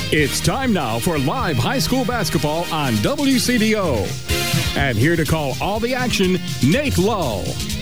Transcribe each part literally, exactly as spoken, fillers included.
It's time now for live high school basketball on W C D O. And here to call all the action, Nate Lull.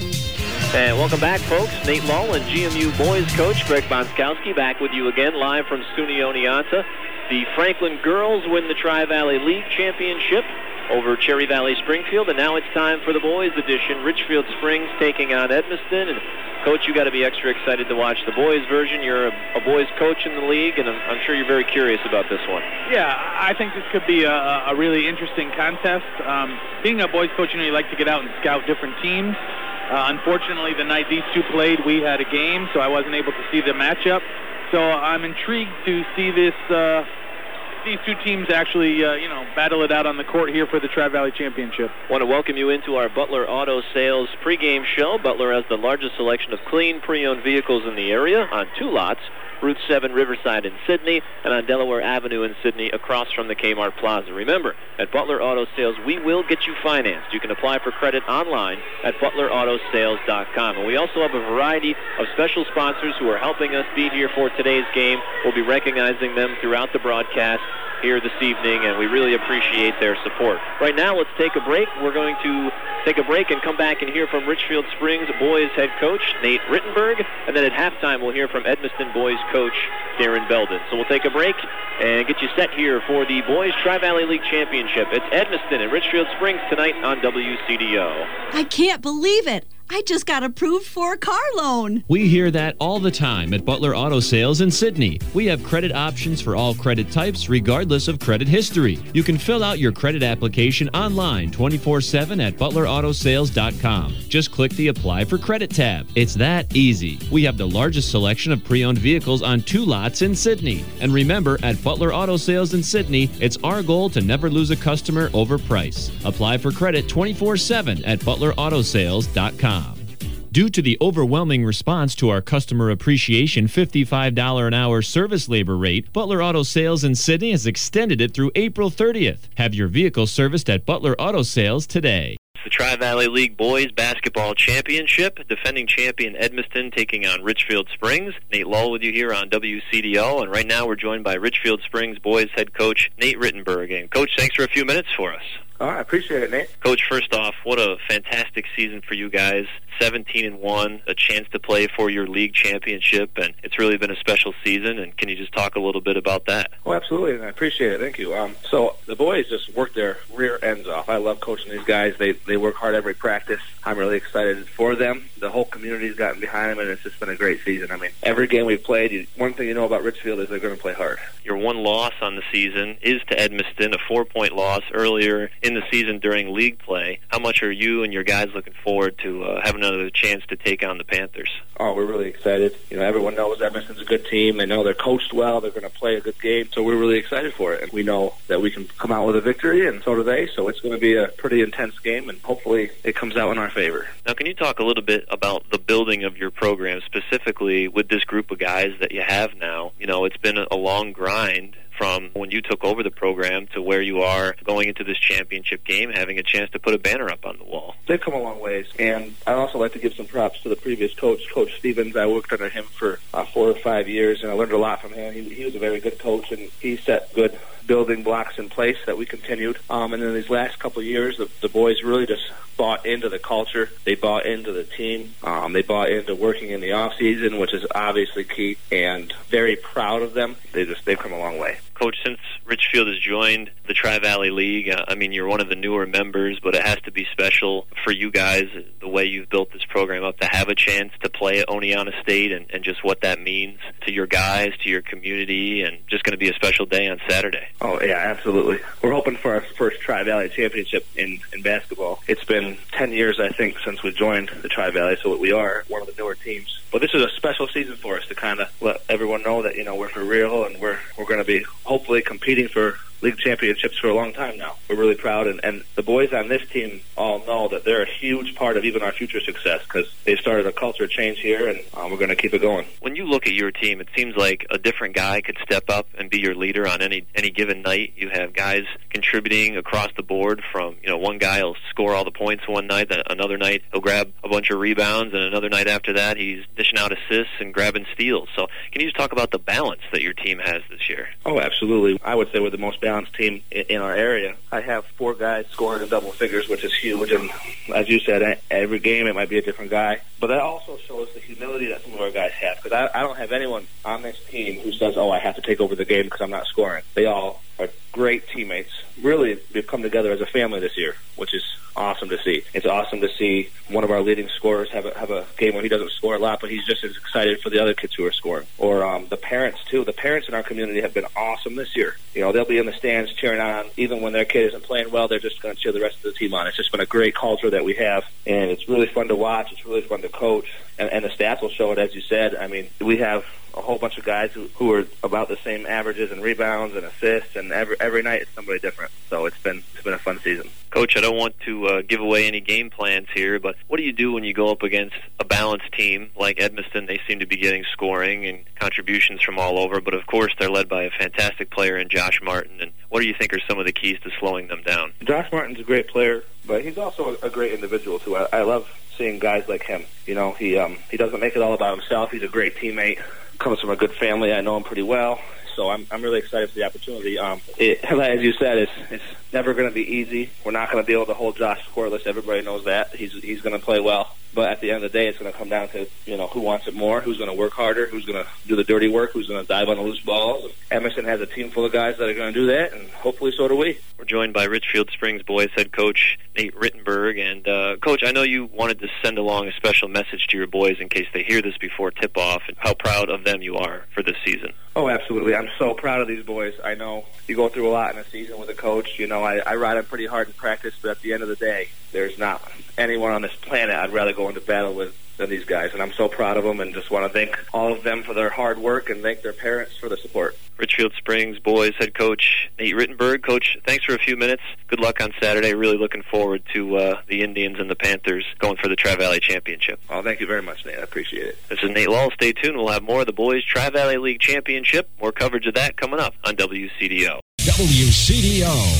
And welcome back, folks. Nate Lull and G M U boys coach Greg Bonskowski back with you again, live from SUNY Oneonta. The Franklin girls win the Tri-Valley League Championship over Cherry Valley Springfield, and now it's time for the boys edition. Richfield Springs taking on Edmiston. And Coach, you got to be extra excited to watch the boys version. You're a, a boys coach in the league, and I'm, I'm sure you're very curious about this one. Yeah, I think this could be a, a really interesting contest. Um, being a boys coach, you know, you like to get out and scout different teams. Uh, unfortunately, the night these two played, we had a game, so I wasn't able to see the matchup. So I'm intrigued to see this. Uh, these two teams actually, uh, you know, battle it out on the court here for the Tri-Valley Championship. I want to welcome you into our Butler Auto Sales pregame show. Butler has the largest selection of clean, pre-owned vehicles in the area on two lots, Route seven Riverside in Sydney, and on Delaware Avenue in Sydney across from the Kmart Plaza. Remember, at Butler Auto Sales, we will get you financed. You can apply for credit online at butler auto sales dot com. And we also have a variety of special sponsors who are helping us be here for today's game. We'll be recognizing them throughout the broadcast here this evening, and we really appreciate their support. Right now, let's take a break. We're going to take a break and come back and hear from Richfield Springs boys head coach Nate Rittenberg, and then at halftime we'll hear from Edmiston boys coach Darren Belden. So we'll take a break and get you set here for the boys Tri-Valley League Championship. It's Edmiston and Richfield Springs tonight on W C D O. I can't believe it. I just got approved for a car loan. We hear that all the time at Butler Auto Sales in Sydney. We have credit options for all credit types, regardless of credit history. You can fill out your credit application online twenty-four seven at butler auto sales dot com. Just click the Apply for Credit tab. It's that easy. We have the largest selection of pre-owned vehicles on two lots in Sydney. And remember, at Butler Auto Sales in Sydney, it's our goal to never lose a customer over price. Apply for credit twenty-four seven at butler auto sales dot com. Due to the overwhelming response to our customer appreciation fifty-five dollars an hour service labor rate, Butler Auto Sales in Sydney has extended it through April thirtieth. Have your vehicle serviced at Butler Auto Sales today. The Tri-Valley League Boys Basketball Championship, defending champion Edmiston taking on Richfield Springs. Nate Lull with you here on W C D O, and right now we're joined by Richfield Springs boys head coach Nate Rittenberg. And Coach, thanks for a few minutes for us. Oh, I appreciate it, Nate. Coach, first off, what a fantastic season for you guys. seventeen and one, a chance to play for your league championship, and it's really been a special season. And can you just talk a little bit about that? Oh, absolutely, and I appreciate it. Thank you. Um, so the boys just work their rear ends off. I love coaching these guys. They they work hard every practice. I'm really excited for them. The whole community's gotten behind them, and it's just been a great season. I mean, every game we've played, you, one thing you know about Richfield is they're going to play hard. Your one loss on the season is to Edmiston, a four-point loss earlier in the season during league play. How much are you and your guys looking forward to uh, having another chance to take on the Panthers? Oh, we're really excited. You know, everyone knows Edmiston's a good team. They know they're coached well. They're going to play a good game. So we're really excited for it. And we know that we can come out with a victory, and so do they. So it's going to be a pretty intense game, and hopefully it comes out in our favor. Now, can you talk a little bit about the building of your program, specifically with this group of guys that you have now? You know, it's been a long grind from when you took over the program to where you are going into this championship game, having a chance to put a banner up on the wall. They've come a long ways, and I'd also like to give some props to the previous coach, Coach Stevens. I worked under him for uh, four or five years, and I learned a lot from him. He, he was a very good coach, and he set good building blocks in place that we continued. Um, and then these last couple of years, the, the boys really just bought into the culture. They bought into the team. Um, they bought into working in the off season, which is obviously key, and very proud of them. They just they've come a long way. Coach, since Richfield has joined the Tri-Valley League, uh, I mean, you're one of the newer members, but it has to be special for you guys, the way you've built this program up, to have a chance to play at Oneonta State, and, and just what that means to your guys, to your community, and just going to be a special day on Saturday. Oh, yeah, absolutely. We're hoping for our first Tri-Valley championship in, in basketball. It's been ten years, I think, since we joined the Tri-Valley, so we are one of the newer teams. But this is a special season for us to kind of let everyone know that, you know, we're for real, and we're we're going to be hopefully competing for league championships for a long time now. We're really proud, and, and the boys on this team all know that they're a huge part of even our future success because they've started a culture change here, and um, we're going to keep it going. When you look at your team, it seems like a different guy could step up and be your leader on any any given night. You have guys contributing across the board from, you know, one guy will score all the points one night, then another night he'll grab a bunch of rebounds, and another night after that he's dishing out assists and grabbing steals. So can you just talk about the balance that your team has this year? Oh, absolutely. I would say we're the most balanced team in our area. I have four guys scoring in double figures, which is huge, and as you said, every game it might be a different guy. But that also shows the humility that some of our guys have, because I, I don't have anyone on this team who says, oh, I have to take over the game because I'm not scoring. They all are great teammates. Really, we've come together as a family this year, which is awesome to see. It's awesome to see one of our leading scorers have a, have a game where he doesn't score a lot, but he's just as excited for the other kids who are scoring. Or um, the parents, too. The parents in our community have been awesome this year. You know, they'll be in the stands cheering on. Even when their kid isn't playing well, they're just going to cheer the rest of the team on. It's just been a great culture that we have, and it's really fun to watch. It's really fun to coach, and, and the stats will show it, as you said. I mean, we have a whole bunch of guys who, who are about the same averages and rebounds and assists, and every every night it's somebody different. So it's been it's been a fun season. Coach, I don't want to uh, give away any game plans here, but what do you do when you go up against a balanced team like Edmiston? They seem to be getting scoring and contributions from all over, but of course they're led by a fantastic player in Josh Martin. And what do you think are some of the keys to slowing them down? Josh Martin's a great player, but he's also a, a great individual too. I, I love seeing guys like him. You know, he um, he doesn't make it all about himself. He's a great teammate. Comes from a good family. I know him pretty well. So I'm I'm really excited for the opportunity. Um, it, as you said, it's it's never going to be easy. We're not going to be able to hold Josh scoreless. Everybody knows that. He's he's going to play well. But at the end of the day, it's going to come down to, you know, who wants it more, who's going to work harder, who's going to do the dirty work, who's going to dive on the loose balls. Emerson has a team full of guys that are going to do that, and hopefully so do we. We're joined by Richfield Springs boys head coach Nate Rittenberg. And, uh, Coach, I know you wanted to send along a special message to your boys in case they hear this before tip-off, and how proud of them you are for this season. Oh, absolutely. I'm so proud of these boys. I know you go through a lot in a season with a coach. You know, I, I ride them pretty hard in practice, but at the end of the day, there's not anyone on this planet I'd rather go into battle with than these guys, and I'm so proud of them and just want to thank all of them for their hard work and thank their parents for the support. Richfield Springs boys head coach Nate Rittenberg. Coach, thanks for a few minutes. Good luck on Saturday. Really looking forward to uh, the Indians and the Panthers going for the Tri-Valley Championship. Oh, thank you very much, Nate. I appreciate it. This is Nate Lull. Stay tuned. We'll have more of the boys Tri-Valley League Championship. More coverage of that coming up on W C D O. W C D O.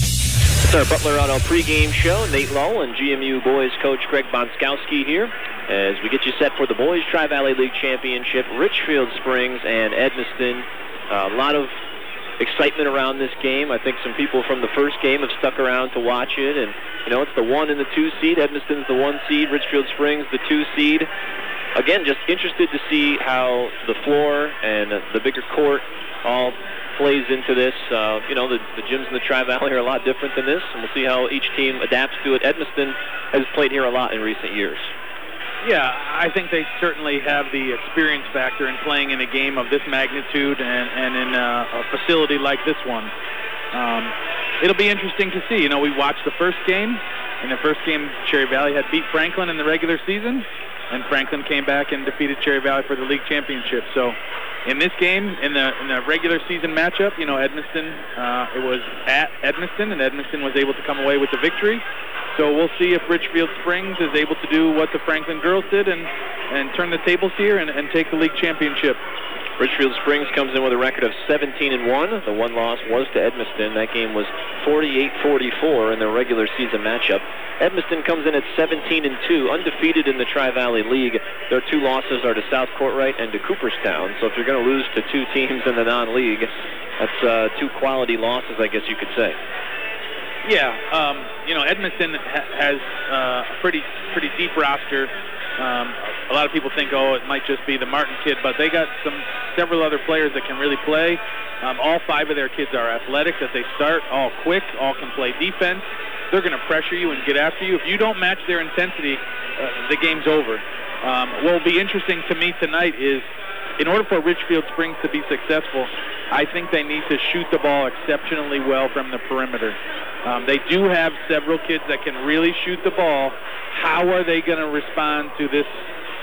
It's our Butler Auto pregame show. Nate Lull and G M U boys coach Greg Bonskowski here as we get you set for the boys Tri-Valley League Championship. Richfield Springs and Edmiston. Uh, a lot of excitement around this game. I think some people from the first game have stuck around to watch it. And, you know, it's the one and the two seed. Edmiston's the one seed. Richfield Springs the two seed. Again, just interested to see how the floor and the bigger court all plays into this. Uh, you know, the, the gyms in the Tri-Valley are a lot different than this, and we'll see how each team adapts to it. Edmiston has played here a lot in recent years. Yeah, I think they certainly have the experience factor in playing in a game of this magnitude and, and in a, a facility like this one. Um, it'll be interesting to see. You know, we watched the first game. In the first game, Cherry Valley had beat Franklin in the regular season, and Franklin came back and defeated Cherry Valley for the league championship. So in this game, in the in the regular season matchup, you know, Edmiston, uh, it was at Edmiston, and Edmiston was able to come away with the victory. So we'll see if Richfield Springs is able to do what the Franklin girls did and, and turn the tables here and, and take the league championship. Richfield Springs comes in with a record of seventeen and one. The one loss was to Edmiston. That game was forty-eight forty-four in the regular season matchup. Edmiston comes in at seventeen and two, undefeated in the Tri-Valley League. Their two losses are to South Courtright and to Cooperstown. So if you're going to lose to two teams in the non-league, that's uh, two quality losses, I guess you could say. Yeah, um, you know, Edmiston ha- has uh, a pretty pretty deep roster. Um, a lot of people think, oh, it might just be the Martin kid, but they got some several other players that can really play. Um, all five of their kids are athletic as they start, all quick, all can play defense. They're going to pressure you and get after you. If you don't match their intensity, uh, the game's over. Um, what will be interesting to me tonight is, in order for Richfield Springs to be successful, I think they need to shoot the ball exceptionally well from the perimeter. Um, they do have several kids that can really shoot the ball. How are they going to respond to this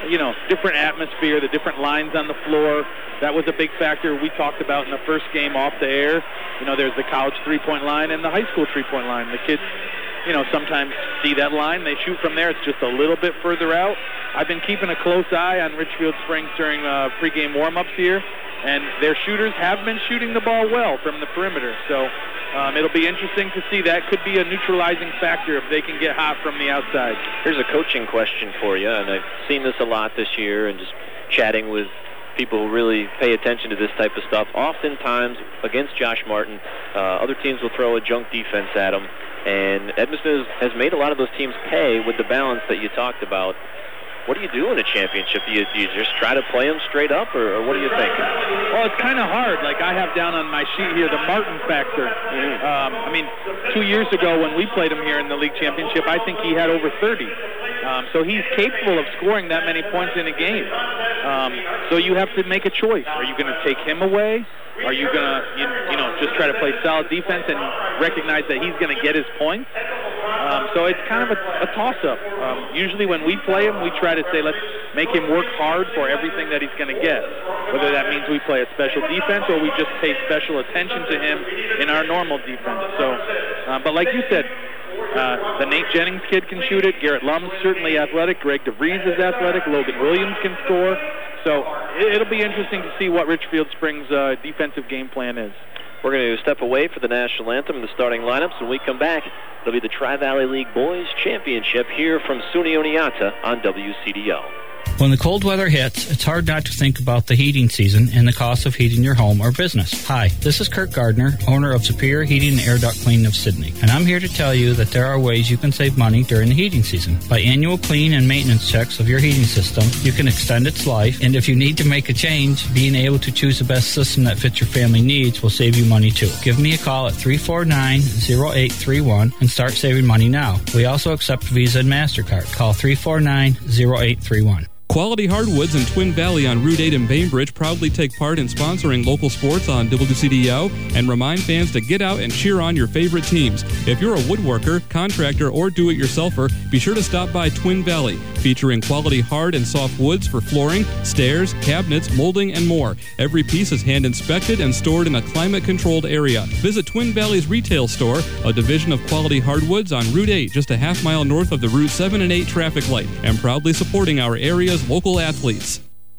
you know, different atmosphere, the different lines on the floor. That was a big factor we talked about in the first game off the air. You know, there's the college three-point line and the high school three-point line. The kids, you know, sometimes see that line. They shoot from there. It's just a little bit further out. I've been keeping a close eye on Richfield Springs during uh, pregame warm-ups here, and their shooters have been shooting the ball well from the perimeter. So um, it'll be interesting to see. That could be a neutralizing factor if they can get hot from the outside. Here's a coaching question for you, and I've seen this a lot this year and just chatting with people who really pay attention to this type of stuff. Oftentimes, against Josh Martin, uh, other teams will throw a junk defense at them, and Edmiston has made a lot of those teams pay with the balance that you talked about. What do you do in a championship? Do you, do you just try to play them straight up, or, or what do you think? Well, it's kind of hard. Like I have down on my sheet here the Martin factor. Mm-hmm. um, I mean, two years ago when we played him here in the league championship, I think he had over thirty. Um, so he's capable of scoring that many points in a game. Um, so you have to make a choice. Are you going to take him away? Are you going to, you, you know, just try to play solid defense and recognize that he's going to get his points? Um, so it's kind of a, a toss-up. Um, usually when we play him, we try to say, let's make him work hard for everything that he's going to get. Whether that means we play a special defense or we just pay special attention to him in our normal defense. So, uh, but like you said, uh, the Nate Jennings kid can shoot it. Garrett Lum's certainly athletic. Greg DeVries is athletic. Logan Williams can score. So it, it'll be interesting to see what Richfield Springs' uh, defensive game plan is. We're going to step away for the national anthem and the starting lineups. When we come back, it'll be the Tri-Valley League Boys Championship here from SUNY Oneonta on W C D O. When the cold weather hits, it's hard not to think about the heating season and the cost of heating your home or business. Hi, this is Kirk Gardner, owner of Superior Heating and Air Duct Cleaning of Sidney, and I'm here to tell you that there are ways you can save money during the heating season. By annual clean and maintenance checks of your heating system, you can extend its life, and if you need to make a change, being able to choose the best system that fits your family needs will save you money too. Give me a call at three four nine, zero eight three one and start saving money now. We also accept Visa and MasterCard. Call three four nine, zero eight three one. Quality Hardwoods in Twin Valley on Route eight in Bainbridge proudly take part in sponsoring local sports on W C D O and remind fans to get out and cheer on your favorite teams. If you're a woodworker, contractor, or do-it-yourselfer, be sure to stop by Twin Valley, featuring quality hard and soft woods for flooring, stairs, cabinets, molding, and more. Every piece is hand-inspected and stored in a climate-controlled area. Visit Twin Valley's retail store, a division of Quality Hardwoods on Route eight, just a half mile north of the Route seven and eight traffic light, and proudly supporting our area's local athletes.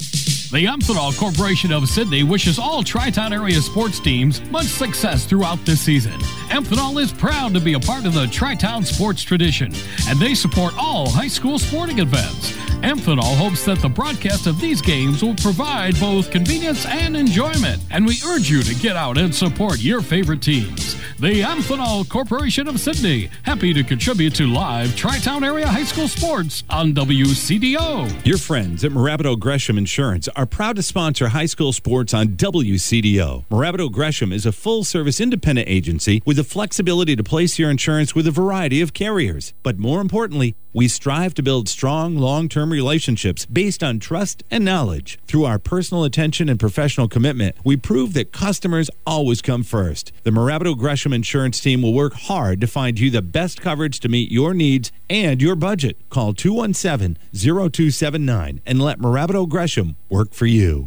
The Amphenol Corporation of Sidney wishes all Tri-Town area sports teams much success throughout this season. Amphenol is proud to be a part of the Tri-Town sports tradition, and they support all high school sporting events. Amphenol hopes that the broadcast of these games will provide both convenience and enjoyment, and we urge you to get out and support your favorite teams. The Amphenol Corporation of Sidney, happy to contribute to live Tri-Town area high school sports on W C D O. Your friends at Moravido Gresham Insurance are proud to sponsor high school sports on W C D O. Moravido Gresham is a full-service independent agency with the flexibility to place your insurance with a variety of carriers. But more importantly, we strive to build strong, long-term relationships based on trust and knowledge. Through our personal attention and professional commitment, we prove that customers always come first. The Moravido Gresham Insurance team will work hard to find you the best coverage to meet your needs and your budget. Call two one seven, zero two seven nine and let Moravido Gresham work for you.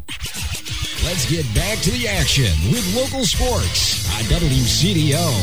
Let's get back to the action with local sports on W C D O.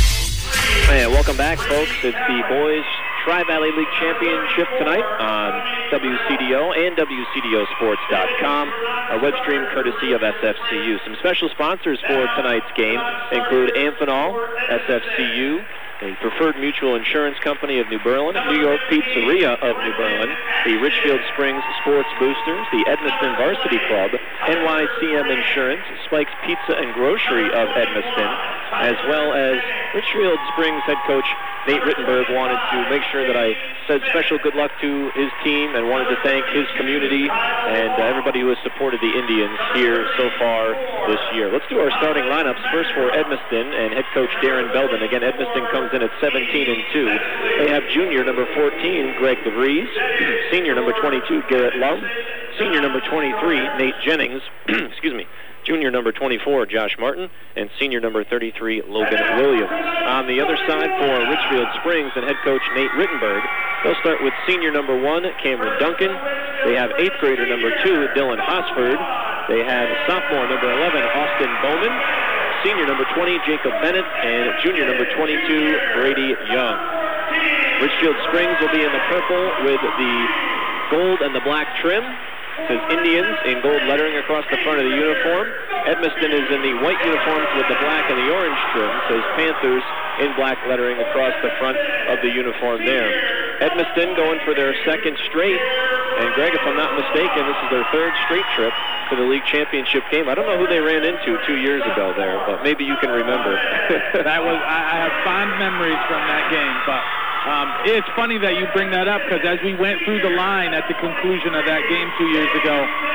Hey, welcome back, folks. It's the boys Tri-Valley League Championship tonight on W C D O and W C D O sports dot com. Our web stream courtesy of S F C U. Some special sponsors for tonight's game include Amphenol, S F C U, the Preferred Mutual Insurance Company of New Berlin, New York Pizzeria of New Berlin, the Richfield Springs Sports Boosters, the Edmiston Varsity Club, N Y C M Insurance, Spike's Pizza and Grocery of Edmiston, as well as Richfield Springs head coach Nate Rittenberg wanted to make sure that I said special good luck to his team and wanted to thank his community and uh, everybody who has supported the Indians here so far this year. Let's do our starting lineups. First for Edmiston and head coach Darren Belden. Again, Edmiston comes in at seventeen and two. They have junior number fourteen, Greg DeVries, senior number twenty-two, Garrett Love, senior number twenty-three, Nate Jennings, excuse me, junior number twenty-four, Josh Martin, and senior number thirty-three, Logan Williams. On the other side for Richfield Springs and head coach Nate Rittenberg, they'll start with senior number one, Cameron Duncan. They have eighth grader number two, Dylan Hosford. They have sophomore number eleven, Austin Bowman, senior number twenty, Jacob Bennett, and junior number twenty-two, Brady Young. Richfield Springs will be in the purple with the gold and the black trim. It says Indians in gold lettering across the front of the uniform. Edmiston is in the white uniforms with the black and the orange trim. It says Panthers in black lettering across the front of the uniform there. Edmiston going for their second straight. And Greg, if I'm not mistaken, this is their third straight trip to the league championship game. I don't know who they ran into two years ago there, but maybe you can remember. That was I, I have fond memories from that game, but um, it's funny that you bring that up, because as we went through the line at the conclusion of that game two years ago,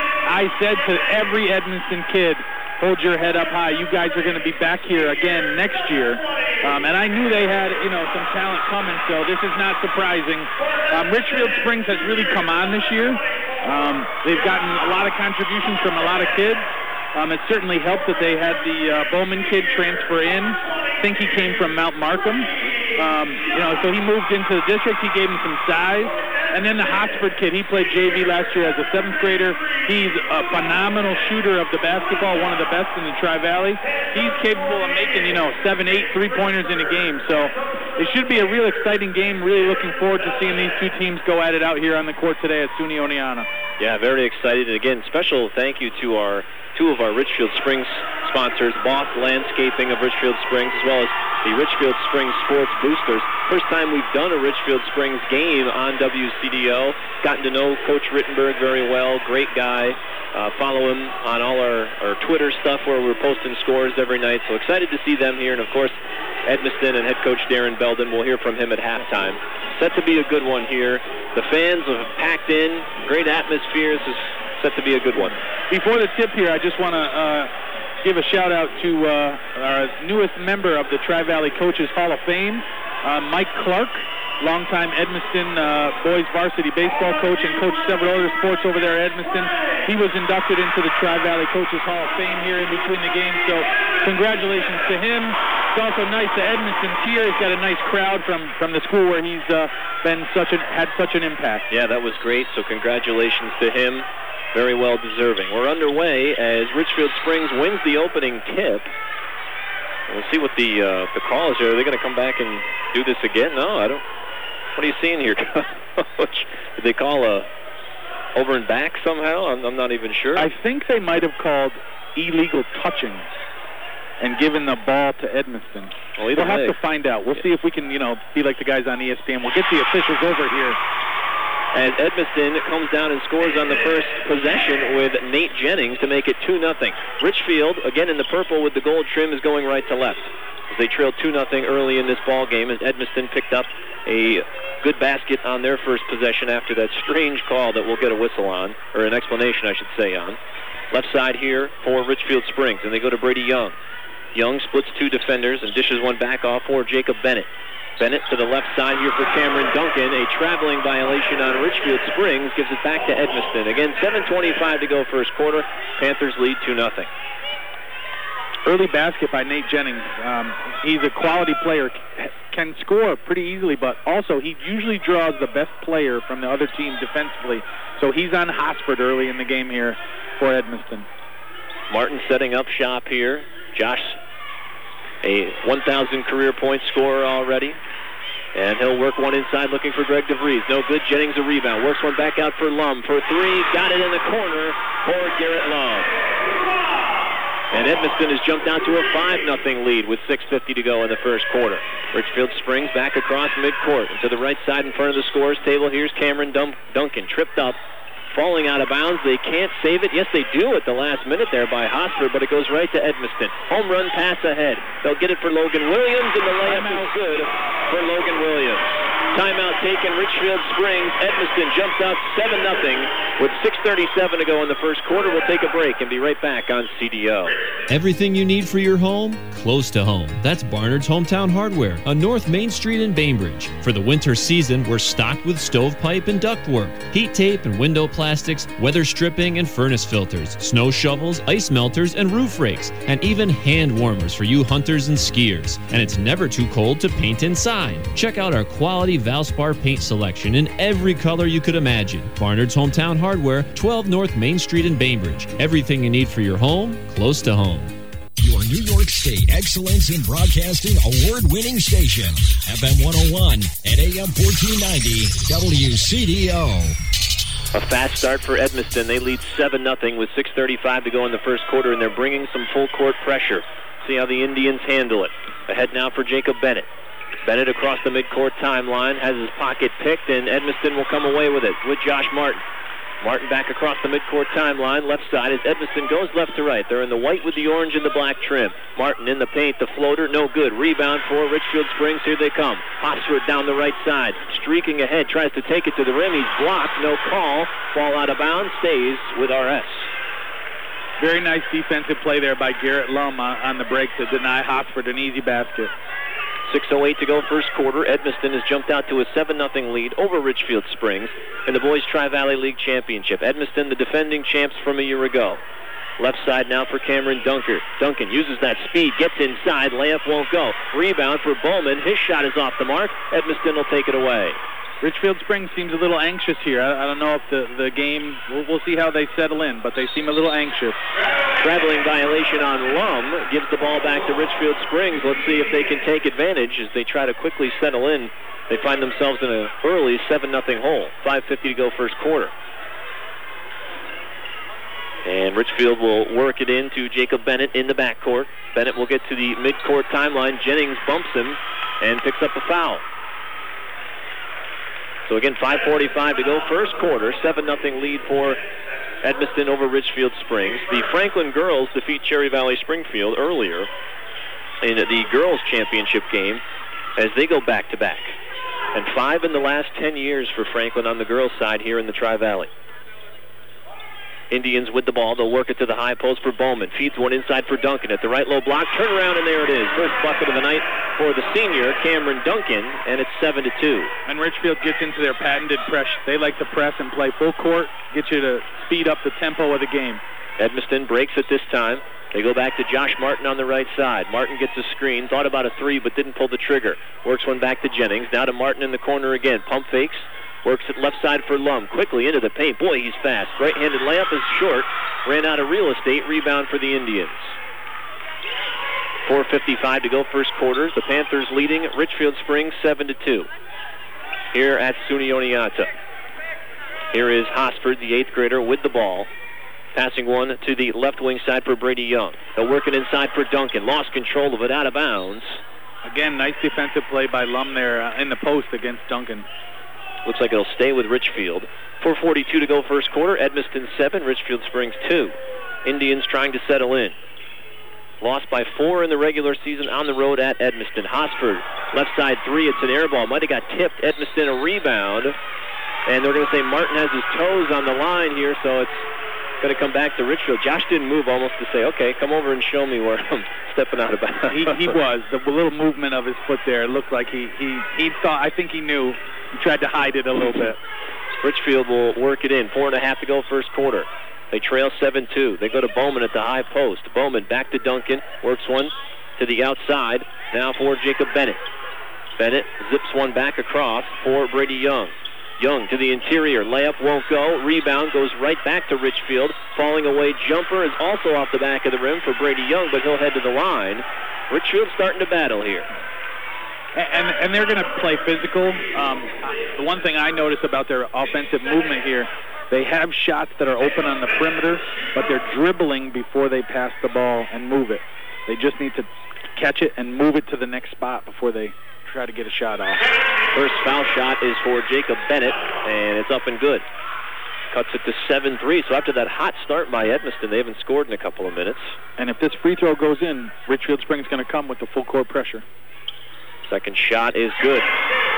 I said to every Edmiston kid, hold your head up high. You guys are going to be back here again next year. Um, and I knew they had, you know, some talent coming, so this is not surprising. Um, Richfield Springs has really come on this year. Um, they've gotten a lot of contributions from a lot of kids. Um, it certainly helped that they had the uh, Bowman kid transfer in. I think he came from Mount Markham. Um, you know, so he moved into the district. He gave him some size. And then the Hotspur kid, he played J V last year as a seventh grader. He's a phenomenal shooter of the basketball, one of the best in the Tri-Valley. He's capable of making, you know, seven, eight three-pointers in a game. So it should be a real exciting game. Really looking forward to seeing these two teams go at it out here on the court today at SUNY Oneonta. Yeah, very excited. And again, special thank you to our two of our Richfield Springs sponsors, Boss Landscaping of Richfield Springs, as well as the Richfield Springs Sports Boosters. First time we've done a Richfield Springs game on W C D O. Gotten to know Coach Rittenberg very well. Great guy. Uh, follow him on all our, our Twitter stuff where we're posting scores every night. So excited to see them here. And, of course, Edmiston and head coach Darren Belden. We'll hear from him at halftime. Set to be a good one here. The fans have packed in. Great atmosphere. This is set to be a good one. Before the tip here, I just want to uh, give a shout-out to uh, our newest member of the Tri-Valley Coaches Hall of Fame, uh, Mike Clark, longtime Edmiston uh, boys varsity baseball coach and coached several other sports over there at Edmiston. He was inducted into the Tri-Valley Coaches Hall of Fame here in between the games, so congratulations to him. It's also nice that Edmiston's here. He's got a nice crowd from, from the school where he's uh, been such an, had such an impact. Yeah, that was great, so congratulations to him. Very well deserving. We're underway as Richfield Springs wins the opening tip. We'll see what the uh, the call is here. Are they going to come back and do this again? No, I don't. What are you seeing here, Coach? Did they call a over and back somehow? I'm, I'm not even sure. I think they might have called illegal touching and given the ball to Edmiston. Well, we'll have way. to find out. We'll see if we can, you know, be like the guys on E S P N. We'll get the officials over here. As Edmiston comes down and scores on the first possession with Nate Jennings to make it two nothing. Richfield, again in the purple with the gold trim, is going right to left as they trailed two nothing early in this ball game as Edmiston picked up a good basket on their first possession after that strange call that we'll get a whistle on, or an explanation, I should say, on. Left side here for Richfield Springs, and they go to Brady Young. Young splits two defenders and dishes one back off for Jacob Bennett. Bennett to the left side here for Cameron Duncan. A traveling violation on Richfield Springs gives it back to Edmiston. Again, seven twenty-five to go first quarter. Panthers lead two nothing. Early basket by Nate Jennings. Um, he's a quality player, can score pretty easily, but also he usually draws the best player from the other team defensively. So he's on Hotspur early in the game here for Edmiston. Martin setting up shop here. Josh, a one thousand career point scorer already. And he'll work one inside looking for Greg DeVries. No good. Jennings a rebound. Works one back out for Lum for three. Got it in the corner for Garrett Lum. And Edmiston has jumped out to a five nothing lead with six fifty to go in the first quarter. Richfield Springs back across midcourt. And to the right side in front of the scorers table, here's Cameron Dun- Duncan. Tripped up, falling out of bounds. They can't save it. Yes, they do at the last minute there by Hosford, but it goes right to Edmiston. Home run pass ahead. They'll get it for Logan Williams, and the layup is good for Logan Williams. Timeout taken, Richfield Springs. Edmiston jumps out seven nothing with six thirty-seven to go in the first quarter. We'll take a break and be right back on C D O. Everything you need for your home, close to home. That's Barnard's Hometown Hardware on North Main Street in Bainbridge. For the winter season, we're stocked with stovepipe and ductwork, heat tape and window plastics, weather stripping and furnace filters, snow shovels, ice melters, and roof rakes, and even hand warmers for you hunters and skiers. And it's never too cold to paint inside. Check out our quality Valspar paint selection in every color you could imagine. Barnard's Hometown Hardware, twelve North Main Street in Bainbridge. Everything you need for your home, close to home. Your New York State Excellence in Broadcasting award-winning station. F M one oh one and A M fourteen ninety W C D O. A fast start for Edmiston. They lead seven nothing with six thirty-five to go in the first quarter, and they're bringing some full-court pressure. See how the Indians handle it. Ahead now for Jacob Bennett. Bennett across the midcourt timeline, has his pocket picked, and Edmiston will come away with it with Josh Martin. Martin back across the midcourt timeline, left side as Edmiston goes left to right. They're in the white with the orange and the black trim. Martin in the paint, the floater, no good. Rebound for Richfield Springs, here they come. Hopsford down the right side, streaking ahead, tries to take it to the rim. He's blocked, no call. Ball out of bounds, stays with R S. Very nice defensive play there by Garrett Lum on, on the break to deny Hopsford an easy basket. six oh eight to go first quarter. Edmiston has jumped out to a seven nothing lead over Richfield Springs in the Boys Tri-Valley League Championship. Edmiston, the defending champs from a year ago. Left side now for Cameron Dunker. Duncan uses that speed, gets inside, layup won't go. Rebound for Bowman. His shot is off the mark. Edmiston will take it away. Richfield Springs seems a little anxious here. I, I don't know if the, the game, we'll, we'll see how they settle in, but they seem a little anxious. Traveling violation on Lum gives the ball back to Richfield Springs. Let's see if they can take advantage as they try to quickly settle in. They find themselves in an early seven nothing hole. five fifty to go first quarter. And Richfield will work it into Jacob Bennett in the backcourt. Bennett will get to the midcourt timeline. Jennings bumps him and picks up a foul. So again, five forty-five to go first quarter. seven nothing lead for Edmiston over Richfield Springs. The Franklin girls defeat Cherry Valley Springfield earlier in the girls' championship game as they go back-to-back. And five in the last ten years for Franklin on the girls' side here in the Tri-Valley. Indians with the ball. They'll work it to the high post for Bowman. Feeds one inside for Duncan. At the right low block, turn around, and there it is. First bucket of the night for the senior, Cameron Duncan, and it's seven to two. And Richfield gets into their patented press. They like to press and play full court, get you to speed up the tempo of the game. Edmiston breaks it this time. They go back to Josh Martin on the right side. Martin gets a screen, thought about a three, but didn't pull the trigger. Works one back to Jennings. Now to Martin in the corner again. Pump fakes. Works it left side for Lum. Quickly into the paint. Boy, he's fast. Right-handed layup is short. Ran out of real estate. Rebound for the Indians. four fifty-five to go first quarter. The Panthers leading Richfield Springs seven to two. Here at SUNY Oneonta. Here is Hosford, the eighth grader, with the ball. Passing one to the left wing side for Brady Young. They'll work it inside for Duncan. Lost control of it, out of bounds. Again, nice defensive play by Lum there uh, in the post against Duncan. Looks like it'll stay with Richfield. four forty-two to go first quarter. Edmiston seven, Richfield Springs two. Indians trying to settle in. Lost by four in the regular season on the road at Edmiston. Hosford, left side three. It's an air ball. Might have got tipped. Edmiston a rebound. And they're going to say Martin has his toes on the line here, so it's going to come back to Richfield. Josh didn't move almost to say, okay, come over and show me where I'm stepping out of bounds. he, he was. The little movement of his foot there looked like he, he, he thought, I think he knew. He tried to hide it a little bit. Richfield will work it in. Four and a half to go first quarter. They trail seven two. They go to Bowman at the high post. Bowman back to Duncan. Works one to the outside. Now for Jacob Bennett. Bennett zips one back across for Brady Young. Young to the interior. Layup won't go. Rebound goes right back to Richfield. Falling away jumper is also off the back of the rim for Brady Young, but he'll head to the line. Richfield starting to battle here. And, and they're going to play physical. Um, the one thing I notice about their offensive movement here, they have shots that are open on the perimeter, but they're dribbling before they pass the ball and move it. They just need to catch it and move it to the next spot before they try to get a shot off. First foul shot is for Jacob Bennett, and it's up and good. Cuts it to seven three, so after that hot start by Edmiston, they haven't scored in a couple of minutes. And if this free throw goes in, Richfield Springs is going to come with the full court pressure. Second shot is good.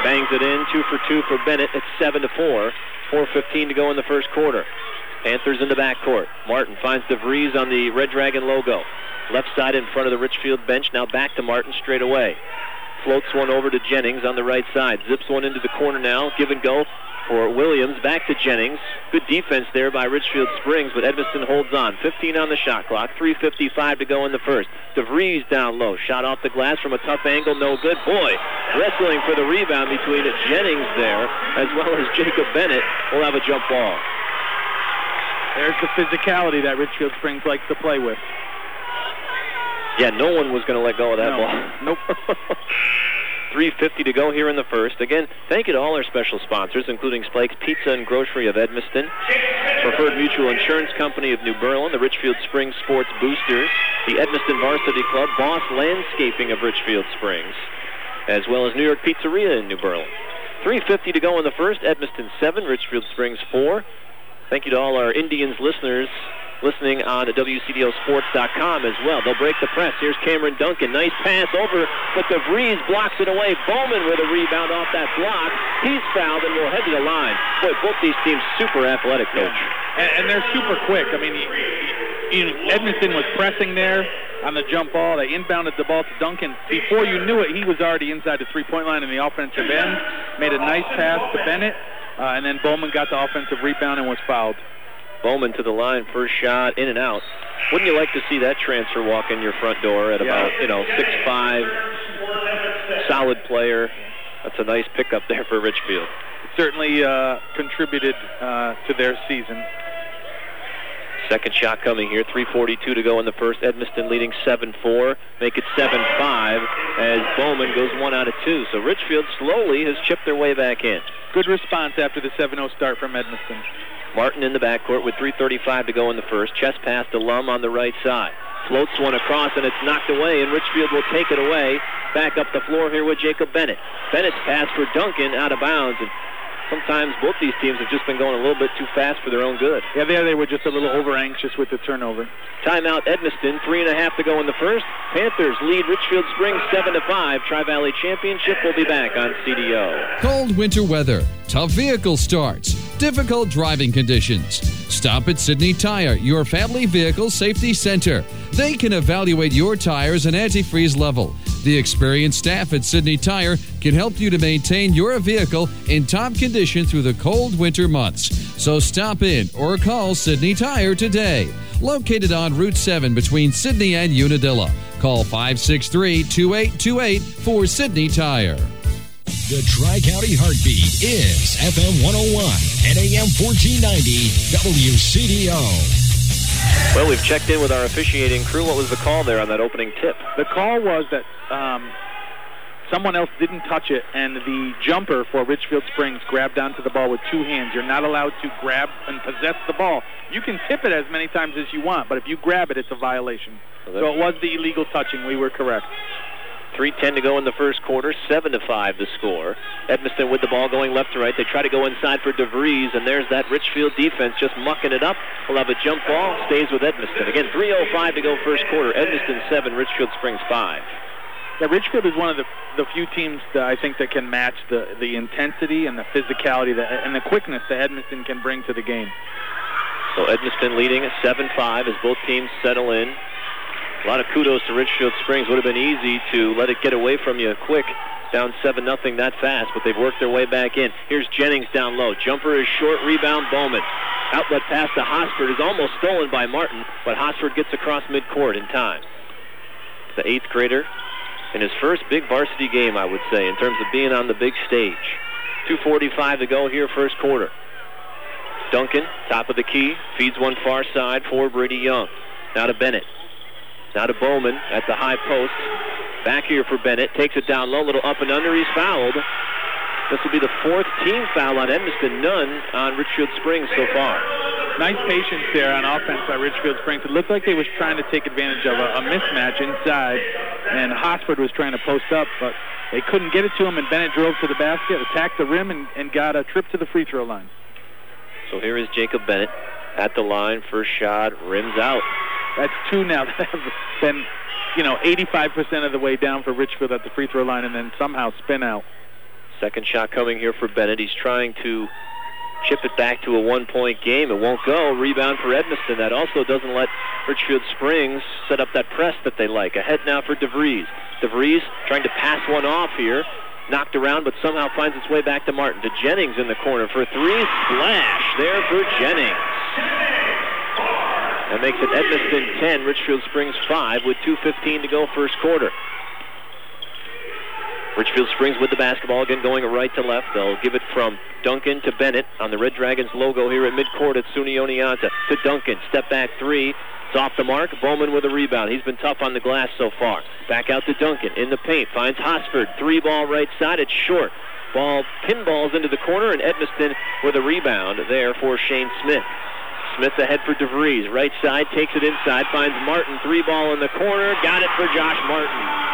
Bangs it in, two for two for Bennett. It's seven to four. four fifteen to go in the first quarter. Panthers in the backcourt. Martin finds DeVries on the Red Dragon logo. Left side in front of the Richfield bench. Now back to Martin straight away. Floats one over to Jennings on the right side. Zips one into the corner now. Give and go for Williams. Back to Jennings. Good defense there by Richfield Springs, but Edmiston holds on. fifteen on the shot clock. three fifty-five to go in the first. DeVries down low. Shot off the glass from a tough angle. No good. Boy, wrestling for the rebound between Jennings there as well as Jacob Bennett. Will have a jump ball. There's the physicality that Richfield Springs likes to play with. Yeah, no one was going to let go of that no. ball. Nope. three fifty to go here in the first. Again, thank you to all our special sponsors, including Spike's Pizza and Grocery of Edmiston, Preferred Mutual Insurance Company of New Berlin, the Richfield Springs Sports Boosters, the Edmiston Varsity Club, Boss Landscaping of Richfield Springs, as well as New York Pizzeria in New Berlin. three fifty to go in the first. Edmiston seven, Richfield Springs four. Thank you to all our Indians listeners listening on W C D O sports dot com as well. They'll break the press. Here's Cameron Duncan. Nice pass over, but DeVries blocks it away. Bowman with a rebound off that block. He's fouled and will head to the line. Boy, both these teams super athletic, Coach. Yeah. And, and they're super quick. I mean, you, you, Edmiston was pressing there on the jump ball. They inbounded the ball to Duncan. Before you knew it, he was already inside the three-point line in the offensive end. Made a nice pass to Bennett, uh, and then Bowman got the offensive rebound and was fouled. Bowman to the line, first shot, in and out. Wouldn't you like to see that transfer walk in your front door at about, yeah. you know, six five, solid player? That's a nice pickup there for Richfield. It certainly uh, contributed uh, to their season. Second shot coming here, three forty-two to go in the first. Edmiston leading seven four, make it seven five as Bowman goes one out of two. So Richfield slowly has chipped their way back in. Good response after the seven oh start from Edmiston. Martin in the backcourt with three thirty-five to go in the first. Chest pass to Lum on the right side. Floats one across, and it's knocked away, and Richfield will take it away. Back up the floor here with Jacob Bennett. Bennett's pass for Duncan out of bounds, and sometimes both these teams have just been going a little bit too fast for their own good. Yeah, there they were just a little over-anxious with the turnover. Timeout Edmiston, three and a half to go in the first. Panthers lead Richfield Springs seven to five. Tri-Valley Championship will be back on C D O. Cold winter weather, tough vehicle starts, difficult driving conditions. Stop at Sidney Tire, your family vehicle safety center. They can evaluate your tires and antifreeze level. The experienced staff at Sidney Tire can help you to maintain your vehicle in top condition through the cold winter months. So stop in or call Sidney Tire today. Located on Route seven between Sidney and Unadilla. Call five six three, two eight two eight for Sidney Tire. The Tri-County Heartbeat is F M one oh one and A M fourteen ninety W C D O. Well, we've checked in with our officiating crew. What was the call there on that opening tip? The call was that um, someone else didn't touch it, and the jumper for Richfield Springs grabbed onto the ball with two hands. You're not allowed to grab and possess the ball. You can tip it as many times as you want, but if you grab it, it's a violation. So, so it was the illegal touching. We were correct. three ten to go in the first quarter, seven to five the score. Edmiston with the ball going left to right. They try to go inside for DeVries, and there's that Richfield defense just mucking it up. We'll have a jump ball, stays with Edmiston. Again, three oh five to go first quarter. Edmiston seven, Richfield Springs five. Yeah, Richfield is one of the, the few teams that I think that can match the, the intensity and the physicality that, and the quickness that Edmiston can bring to the game. So Edmiston leading seven five as both teams settle in. A lot of kudos to Richfield Springs. Would have been easy to let it get away from you quick, down seven nothing that fast, but they've worked their way back in. Here's Jennings down low. Jumper is short, rebound Bowman. Outlet pass to Hosford is almost stolen by Martin, but Hosford gets across midcourt in time. The eighth grader in his first big varsity game, I would say, in terms of being on the big stage. two forty-five to go here, first quarter. Duncan, top of the key, feeds one far side for Brady Young. Now to Bennett. Now to Bowman at the high post. Back here for Bennett. Takes it down low, little up and under. He's fouled. This will be the fourth team foul on Edmiston, none on Richfield Springs so far. Nice patience there on offense by Richfield Springs. It looked like they was trying to take advantage of a, a mismatch inside, and Hosford was trying to post up, but they couldn't get it to him, and Bennett drove to the basket, attacked the rim, and, and got a trip to the free throw line. So here is Jacob Bennett at the line. First shot, rims out. That's two now that have been, you know, eighty-five percent of the way down for Richfield at the free throw line and then somehow spin out. Second shot coming here for Bennett. He's trying to chip it back to a one-point game. It won't go. Rebound for Edmiston. That also doesn't let Richfield Springs set up that press that they like. Ahead now for DeVries. DeVries trying to pass one off here. Knocked around, but somehow finds its way back to Martin. To Jennings in the corner for three. Splash there for Jennings. That makes it Edmiston ten, Richfield Springs five with two fifteen to go first quarter. Richfield Springs with the basketball again, going right to left. They'll give it from Duncan to Bennett on the Red Dragons logo here at midcourt at SUNY Oneonta. To Duncan, step back three. It's off the mark. Bowman with a rebound. He's been tough on the glass so far. Back out to Duncan in the paint. Finds Hosford. Three ball right side. It's short. Ball pinballs into the corner, and Edmiston with a rebound there for Shane Smith. Smith ahead for DeVries. Right side, takes it inside. Finds Martin. Three ball in the corner. Got it for Josh Martin.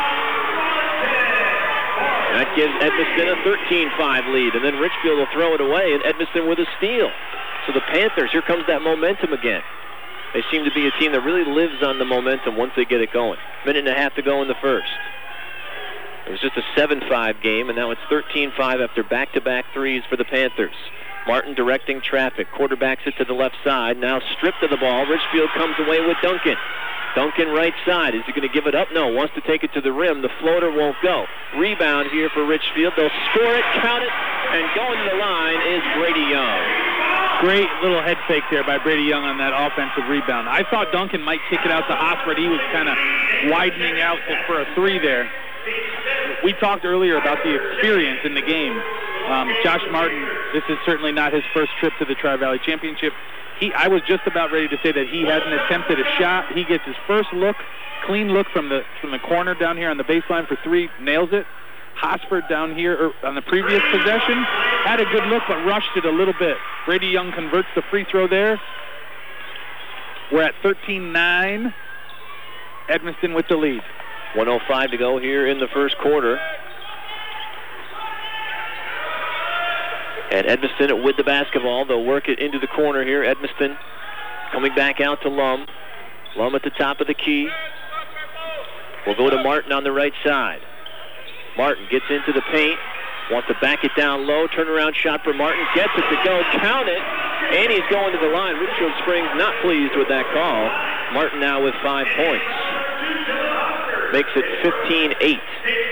That gives Edmiston a thirteen five lead, and then Richfield will throw it away, and Edmiston with a steal. So the Panthers, here comes that momentum again. They seem to be a team that really lives on the momentum once they get it going. Minute and a half to go in the first. It was just a seven five game, and now it's thirteen five after back-to-back threes for the Panthers. Martin directing traffic. Quarterbacks it to the left side. Now stripped of the ball. Richfield comes away with Duncan. Duncan right side. Is he going to give it up? No. Wants to take it to the rim. The floater won't go. Rebound here for Richfield. They'll score it, count it, and going to the line is Brady Young. Great little head fake there by Brady Young on that offensive rebound. I thought Duncan might kick it out to Hosford. He was kind of widening out for a three there. We talked earlier about the experience in the game. Um, Josh Martin, this is certainly not his first trip to the Tri-Valley Championship. He, I was just about ready to say that he hasn't attempted a shot. He gets his first look, clean look from the from the corner down here on the baseline for three, nails it. Hosford down here on the previous possession had a good look but rushed it a little bit. Brady Young converts the free throw there. We're at thirteen nine. Edmiston with the lead. one oh five to go here in the first quarter. And Edmiston with the basketball. They'll work it into the corner here. Edmiston coming back out to Lum. Lum at the top of the key. We'll go to Martin on the right side. Martin gets into the paint. Wants to back it down low. Turnaround shot for Martin. Gets it to go. Count it. And he's going to the line. Richfield Springs not pleased with that call. Martin now with five points. Makes it fifteen eight.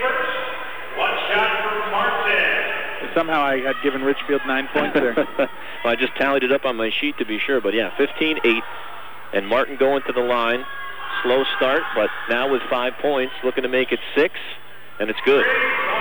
One shot for Martin. Somehow I had given Richfield nine points there. Well, I just tallied it up on my sheet to be sure. But, yeah, fifteen eight. And Martin going to the line. Slow start, but now with five points, looking to make it six, and it's good.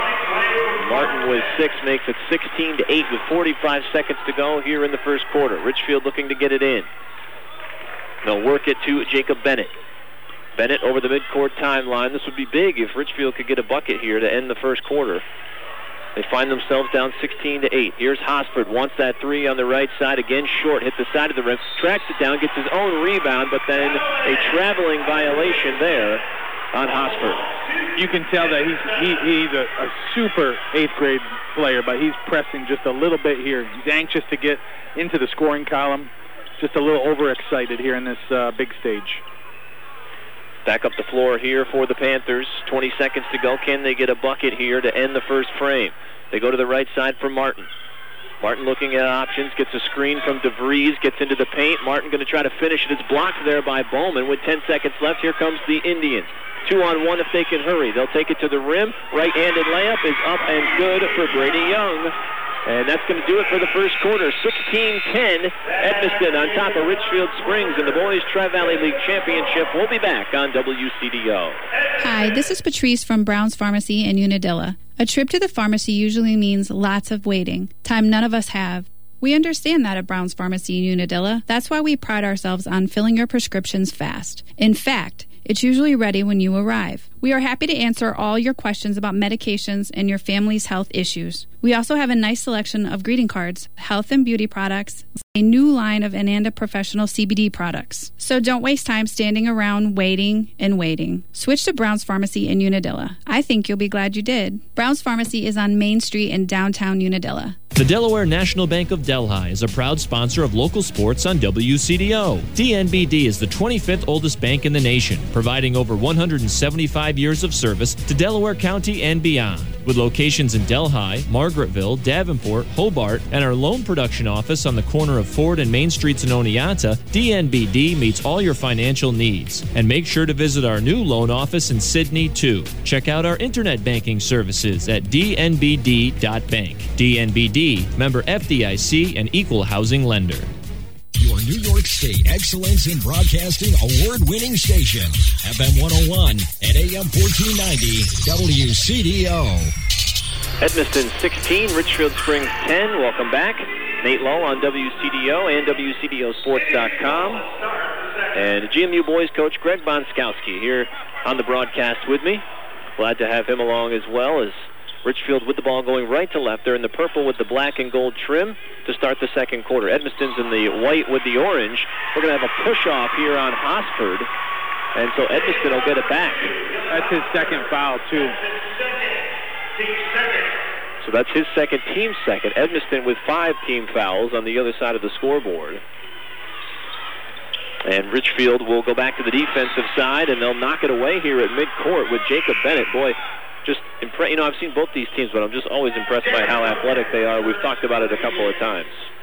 Martin with six makes it sixteen to eight with forty-five seconds to go here in the first quarter. Richfield looking to get it in. They'll work it to Jacob Bennett. Bennett over the midcourt timeline. This would be big if Richfield could get a bucket here to end the first quarter. They find themselves down sixteen to eight. Here's Hosford. Wants that three on the right side. Again, short. Hit the side of the rim. Tracks it down. Gets his own rebound, but then a traveling violation there on Hosford. You can tell that he's he, he's a, a super eighth grade player, but he's pressing just a little bit here. He's anxious to get into the scoring column. Just a little overexcited here in this uh, big stage. Back up the floor here for the Panthers. twenty seconds to go. Can they get a bucket here to end the first frame? They go to the right side for Martin. Martin looking at options, gets a screen from DeVries, gets into the paint. Martin going to try to finish it. It's blocked there by Bowman with ten seconds left. Here comes the Indians. Two on one if they can hurry. They'll take it to the rim. Right-handed layup is up and good for Brady Young. And that's going to do it for the first quarter. sixteen ten, Edmiston on top of Richfield Springs in the Boys Tri-Valley League Championship. We'll be back on W C D O. Hi, this is Patrice from Brown's Pharmacy in Unadilla. A trip to the pharmacy usually means lots of waiting, time none of us have. We understand that at Brown's Pharmacy in Unadilla. That's why we pride ourselves on filling your prescriptions fast. In fact, it's usually ready when you arrive. We are happy to answer all your questions about medications and your family's health issues. We also have a nice selection of greeting cards, health and beauty products, a new line of Ananda Professional C B D products. So don't waste time standing around waiting and waiting. Switch to Brown's Pharmacy in Unadilla. I think you'll be glad you did. Brown's Pharmacy is on Main Street in downtown Unadilla. The Delaware National Bank of Delhi is a proud sponsor of local sports on W C D O. D N B D is the twenty-fifth oldest bank in the nation, providing over one hundred seventy-five twenty-five years of service to Delaware County and beyond. With locations in Delhi, Margaretville, Davenport, Hobart, and our loan production office on the corner of Ford and Main Streets in Oneonta, D N B D meets all your financial needs. And make sure to visit our new loan office in Sidney, too. Check out our internet banking services at d n b d dot bank. D N B D, member F D I C and equal housing lender. Your New York State Excellence in Broadcasting award-winning station, F M one oh one and A M fourteen ninety W C D O. Edmiston sixteen, Richfield Springs ten. Welcome back. Nate Lowe on W C D O and W C D O sports dot com. And G M U boys coach Greg Bonskowski here on the broadcast with me. Glad to have him along as well as Richfield with the ball going right to left. They're in the purple with the black and gold trim to start the second quarter. Edmiston's in the white with the orange. We're going to have a push-off here on Hosford. And so Edmiston will get it back. That's his second foul, too. So that's his second, team second. Edmiston with five team fouls on the other side of the scoreboard. And Richfield will go back to the defensive side, and they'll knock it away here at midcourt with Jacob Bennett. Boy, just impre- you know, I've seen both these teams, but I'm just always impressed by how athletic they are. We've talked about it a couple of times.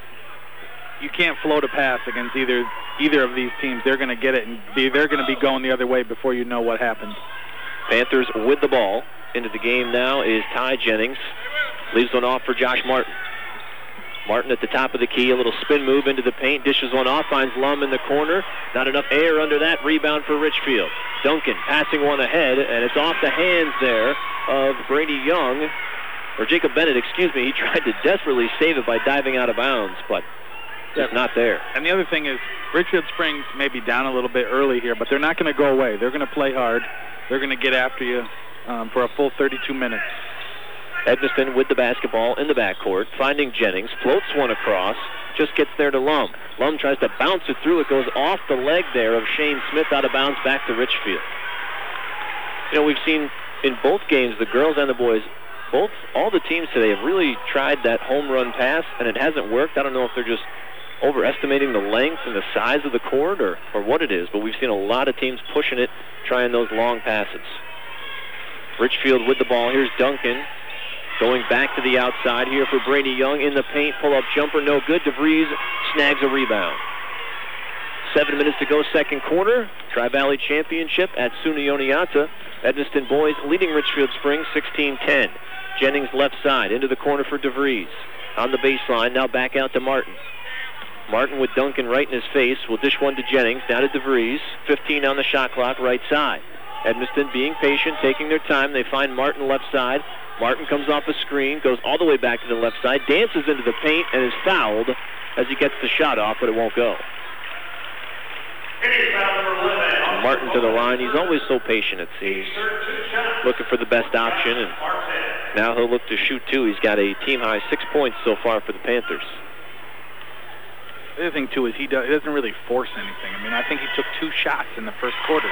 You can't float a pass against either either of these teams. They're going to get it, and be, they're going to be going the other way before you know what happened. Panthers with the ball. Into the game now is Ty Jennings. Leaves one off for Josh Martin. Martin at the top of the key, a little spin move into the paint, dishes one off, finds Lum in the corner. Not enough air under that. Rebound for Richfield. Duncan passing one ahead, and it's off the hands there of Brady Young, or Jacob Bennett, excuse me. He tried to desperately save it by diving out of bounds, but it's not there. And the other thing is, Richfield Springs may be down a little bit early here, but they're not going to go away. They're going to play hard. They're going to get after you um, for a full thirty-two minutes. Edmiston with the basketball in the backcourt, finding Jennings, floats one across, just gets there to Lum. Lum tries to bounce it through. It goes off the leg there of Shane Smith, out of bounds, back to Richfield. You know, we've seen in both games, the girls and the boys, both, all the teams today have really tried that home run pass, and it hasn't worked. I don't know if they're just overestimating the length and the size of the court or, or what it is, but we've seen a lot of teams pushing it, trying those long passes. Richfield with the ball. Here's Duncan. Going back to the outside here for Brady Young in the paint. Pull-up jumper, no good. DeVries snags a rebound. Seven minutes to go, second quarter. Tri-Valley Championship at SUNY Oneonta. Edmiston boys leading Richfield Springs sixteen ten. Jennings left side into the corner for DeVries. On the baseline, now back out to Martin. Martin with Duncan right in his face will dish one to Jennings. Down to DeVries. fifteen on the shot clock, right side. Edmiston being patient, taking their time. They find Martin left side. Martin comes off a screen, goes all the way back to the left side, dances into the paint, and is fouled as he gets the shot off, but it won't go. Martin to the line. He's always so patient, it seems. Looking for the best option, and now he'll look to shoot two. He's got a team-high six points so far for the Panthers. The other thing, too, is he, does, he doesn't really force anything. I mean, I think he took two shots in the first quarter.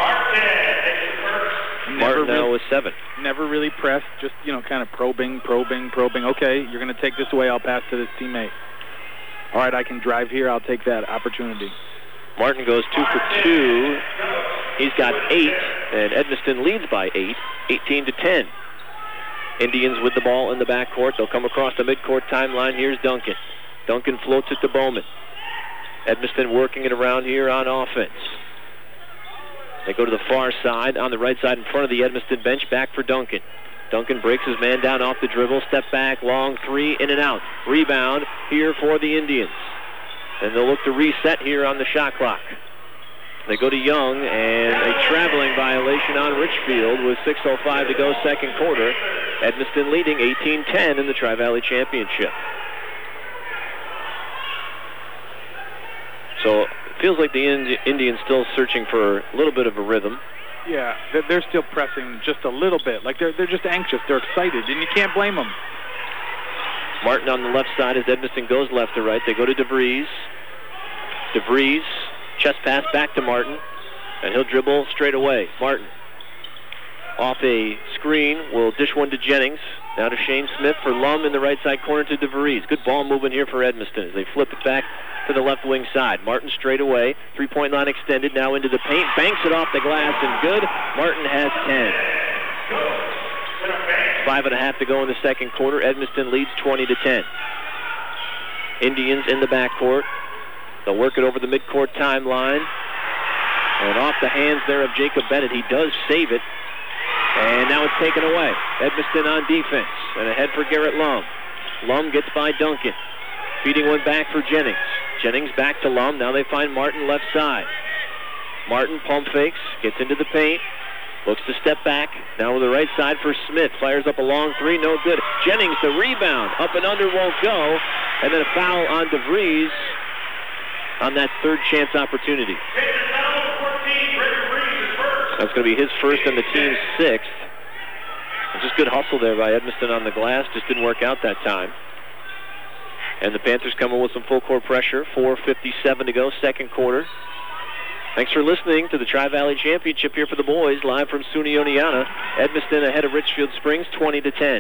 Martin now with seven. Never really pressed, just, you know, kind of probing, probing, probing. Okay, you're going to take this away, I'll pass to this teammate. All right, I can drive here, I'll take that opportunity. Martin goes two for two. He's got eight, and Edmiston leads by eight, eighteen to ten. Indians with the ball in the backcourt. They'll come across the midcourt timeline. Here's Duncan. Duncan floats it to Bowman. Edmiston working it around here on offense. They go to the far side, on the right side in front of the Edmiston bench, back for Duncan. Duncan breaks his man down off the dribble, step back, long three, in and out. Rebound here for the Indians. And they'll look to reset here on the shot clock. They go to Young, and a traveling violation on Richfield with six oh five to go, second quarter. Edmiston leading eighteen ten in the Tri-Valley Championship. So it feels like the Indi- Indians still searching for a little bit of a rhythm. Yeah, they're, they're still pressing just a little bit. Like, they're, they're just anxious. They're excited, and you can't blame them. Martin on the left side as Edmiston goes left to right. They go to DeVries. DeVries, chest pass back to Martin, and he'll dribble straight away. Martin off a screen will dish one to Jennings. Now to Shane Smith for Lum in the right side corner to DeVries. Good ball movement here for Edmiston as they flip it back to the left wing side. Martin straight away. Three-point line extended. Now into the paint. Banks it off the glass and good. Martin has ten. Five and a half to go in the second quarter. Edmiston leads twenty to ten. Indians in the backcourt. They'll work it over the midcourt timeline. And off the hands there of Jacob Bennett. He does save it. And now it's taken away. Edmiston on defense. And ahead for Garrett Lum. Lum gets by Duncan. Feeding one back for Jennings. Jennings back to Lum. Now they find Martin left side. Martin pump fakes. Gets into the paint. Looks to step back. Now with the right side for Smith. Fires up a long three. No good. Jennings the rebound. Up and under won't go. And then a foul on DeVries on that third chance opportunity. That's going to be his first and the team's sixth. Just good hustle there by Edmiston on the glass. Just didn't work out that time. And the Panthers coming with some full court pressure. four fifty-seven to go, second quarter. Thanks for listening to the Tri-Valley Championship here for the boys, live from SUNY Oneonta. Edmiston ahead of Richfield Springs, twenty to ten.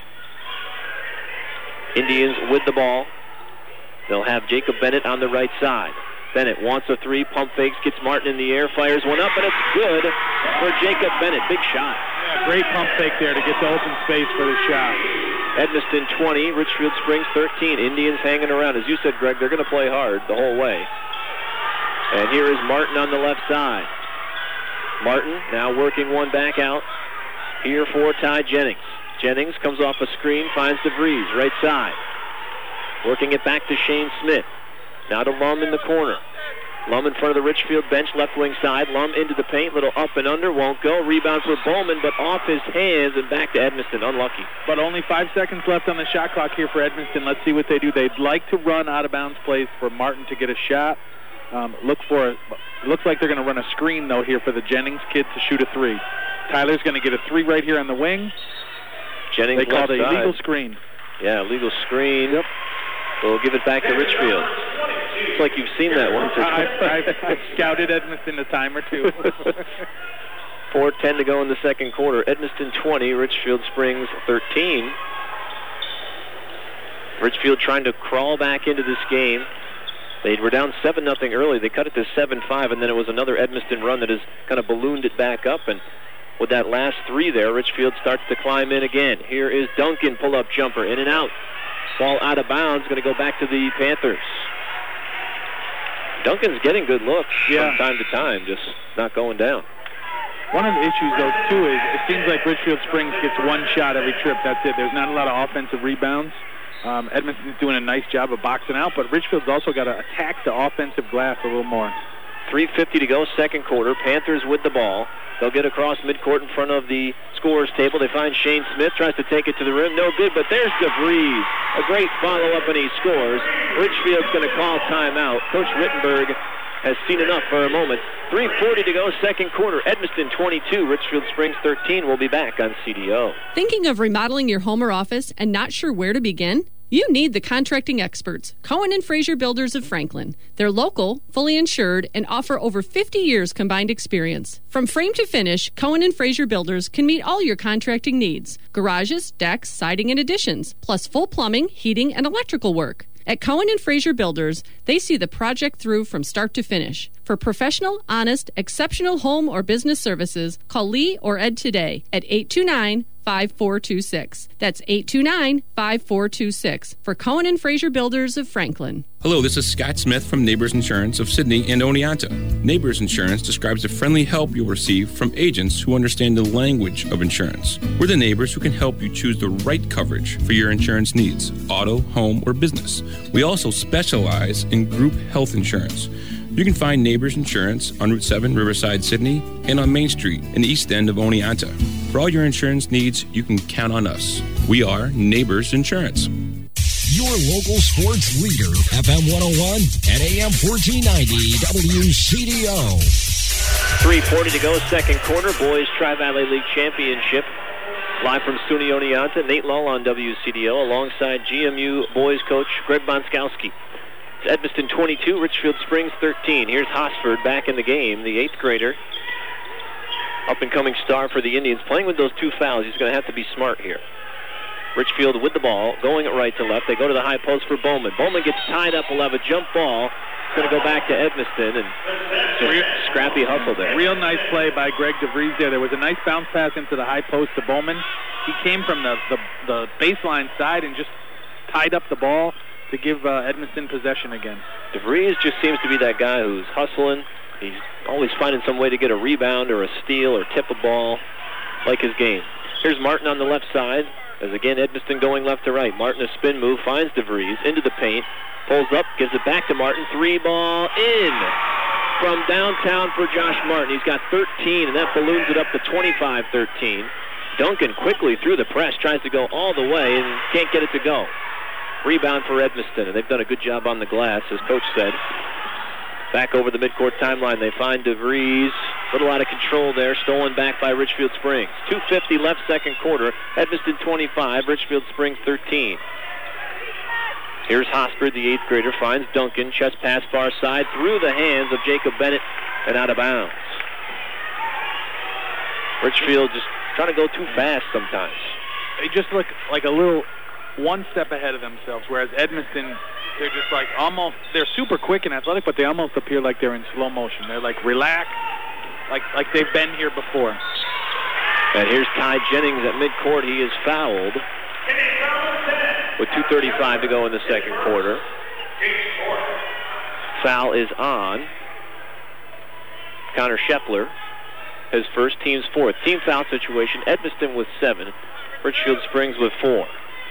Indians with the ball. They'll have Jacob Bennett on the right side. Bennett wants a three, pump fakes, gets Martin in the air, fires one up, and it's good for Jacob Bennett. Big shot. Yeah, great pump fake there to get the open space for the shot. Edmiston twenty, Richfield Springs thirteen. Indians hanging around. As you said, Greg, they're going to play hard the whole way. And here is Martin on the left side. Martin now working one back out. Here for Ty Jennings. Jennings comes off a screen, finds DeVries, right side. Working it back to Shane Smith. Now to Lum in the corner. Lum in front of the Richfield bench, left wing side. Lum into the paint, little up and under, won't go. Rebound for Bowman, but off his hands and back to Edmiston. Unlucky. But only five seconds left on the shot clock here for Edmiston. Let's see what they do. They'd like to run out of bounds plays for Martin to get a shot. Um, look for it. Looks like they're going to run a screen, though, here for the Jennings kid to shoot a three. Tyler's going to get a three right here on the wing. Jennings They called left a side. legal screen. Yeah, legal screen. Yep. We'll give it back to Richfield. It's like you've seen that once or twice. I've, I've, I've scouted Edmiston a time or two. four ten to go in the second quarter. Edmiston twenty, Richfield Springs thirteen. Richfield trying to crawl back into this game. They were down seven nothing early. They cut it to seven five, and then it was another Edmiston run that has kind of ballooned it back up. And with that last three there, Richfield starts to climb in again. Here is Duncan, pull-up jumper, in and out. Ball out of bounds, going to go back to the Panthers. Duncan's getting good looks yeah. from time to time, just not going down. One of the issues, though, too, is it seems like Richfield Springs gets one shot every trip. That's it. There's not a lot of offensive rebounds. Um, Edmiston's doing a nice job of boxing out, but Richfield's also got to attack the offensive glass a little more. three fifty to go, second quarter. Panthers with the ball. They'll get across midcourt in front of the scorer's table. They find Shane Smith, tries to take it to the rim. No good, but there's DeVries. A great follow-up, and he scores. Richfield's going to call timeout. Coach Rittenberg has seen enough for a moment. three forty to go, second quarter. Edmiston twenty-two, Richfield Springs thirteen. We'll be back on C D O. Thinking of remodeling your home or office and not sure where to begin? You need the contracting experts, Cohen and Fraser Builders of Franklin. They're local, fully insured, and offer over fifty years combined experience. From frame to finish, Cohen and Fraser Builders can meet all your contracting needs. Garages, decks, siding, and additions, plus full plumbing, heating, and electrical work. At Cohen and Fraser Builders, they see the project through from start to finish. For professional, honest, exceptional home or business services, call Lee or Ed today at eight two nine, five four two six. That's eight two nine, five four two six for Cohen and Fraser Builders of Franklin. Hello, this is Scott Smith from Neighbors Insurance of Sydney and Oneonta. Neighbors Insurance describes the friendly help you'll receive from agents who understand the language of insurance. We're the neighbors who can help you choose the right coverage for your insurance needs, auto, home, or business. We also specialize in group health insurance. You can find Neighbors Insurance on Route seven, Riverside, Sydney, and on Main Street in the east end of Oneonta. For all your insurance needs, you can count on us. We are Neighbors Insurance. Your local sports leader, F M one oh one and A M fourteen ninety W C D O. three forty to go, second quarter. Boys Tri-Valley League Championship. Live from SUNY Oneonta, Nate Lull on W C D O alongside G M U boys coach Greg Bonskowski. It's Edmiston twenty-two, Richfield Springs thirteen. Here's Hosford back in the game, the eighth grader. Up-and-coming star for the Indians. Playing with those two fouls, he's going to have to be smart here. Richfield with the ball, going right to left. They go to the high post for Bowman. Bowman gets tied up, will have a jump ball. It's going to go back to Edmiston, and just scrappy hustle there. Real nice play by Greg DeVries there. There was a nice bounce pass into the high post to Bowman. he came from the, the, the baseline side and just tied up the ball to give uh, Edmiston possession again. DeVries just seems to be that guy who's hustling. He's always finding some way to get a rebound or a steal or tip a ball, like his game. Here's Martin on the left side, as again Edmiston going left to right. Martin, a spin move, finds DeVries into the paint, pulls up, gives it back to Martin. Three ball in from downtown for Josh Martin. He's got thirteen, and that balloons it up to twenty-five thirteen. Duncan quickly through the press, tries to go all the way and can't get it to go. Rebound for Edmiston, and they've done a good job on the glass, as Coach said. Back over the midcourt timeline, they find DeVries. A little out of control there, stolen back by Richfield Springs. two fifty left, second quarter. Edmiston twenty-five, Richfield Springs thirteen. Here's Hosford, the eighth grader, finds Duncan. Chest pass far side through the hands of Jacob Bennett and out of bounds. Richfield just trying to go too fast sometimes. They just look like a little one step ahead of themselves, whereas Edmiston, they're just like almost, they're super quick and athletic, but they almost appear like they're in slow motion. They're like relaxed, like like they've been here before. And here's Ty Jennings at midcourt. He is fouled with two thirty-five to go in the second quarter. Foul is on Connor Scheffler, his first, team's fourth. Team foul situation, Edmiston with seven, Richfield Springs with four.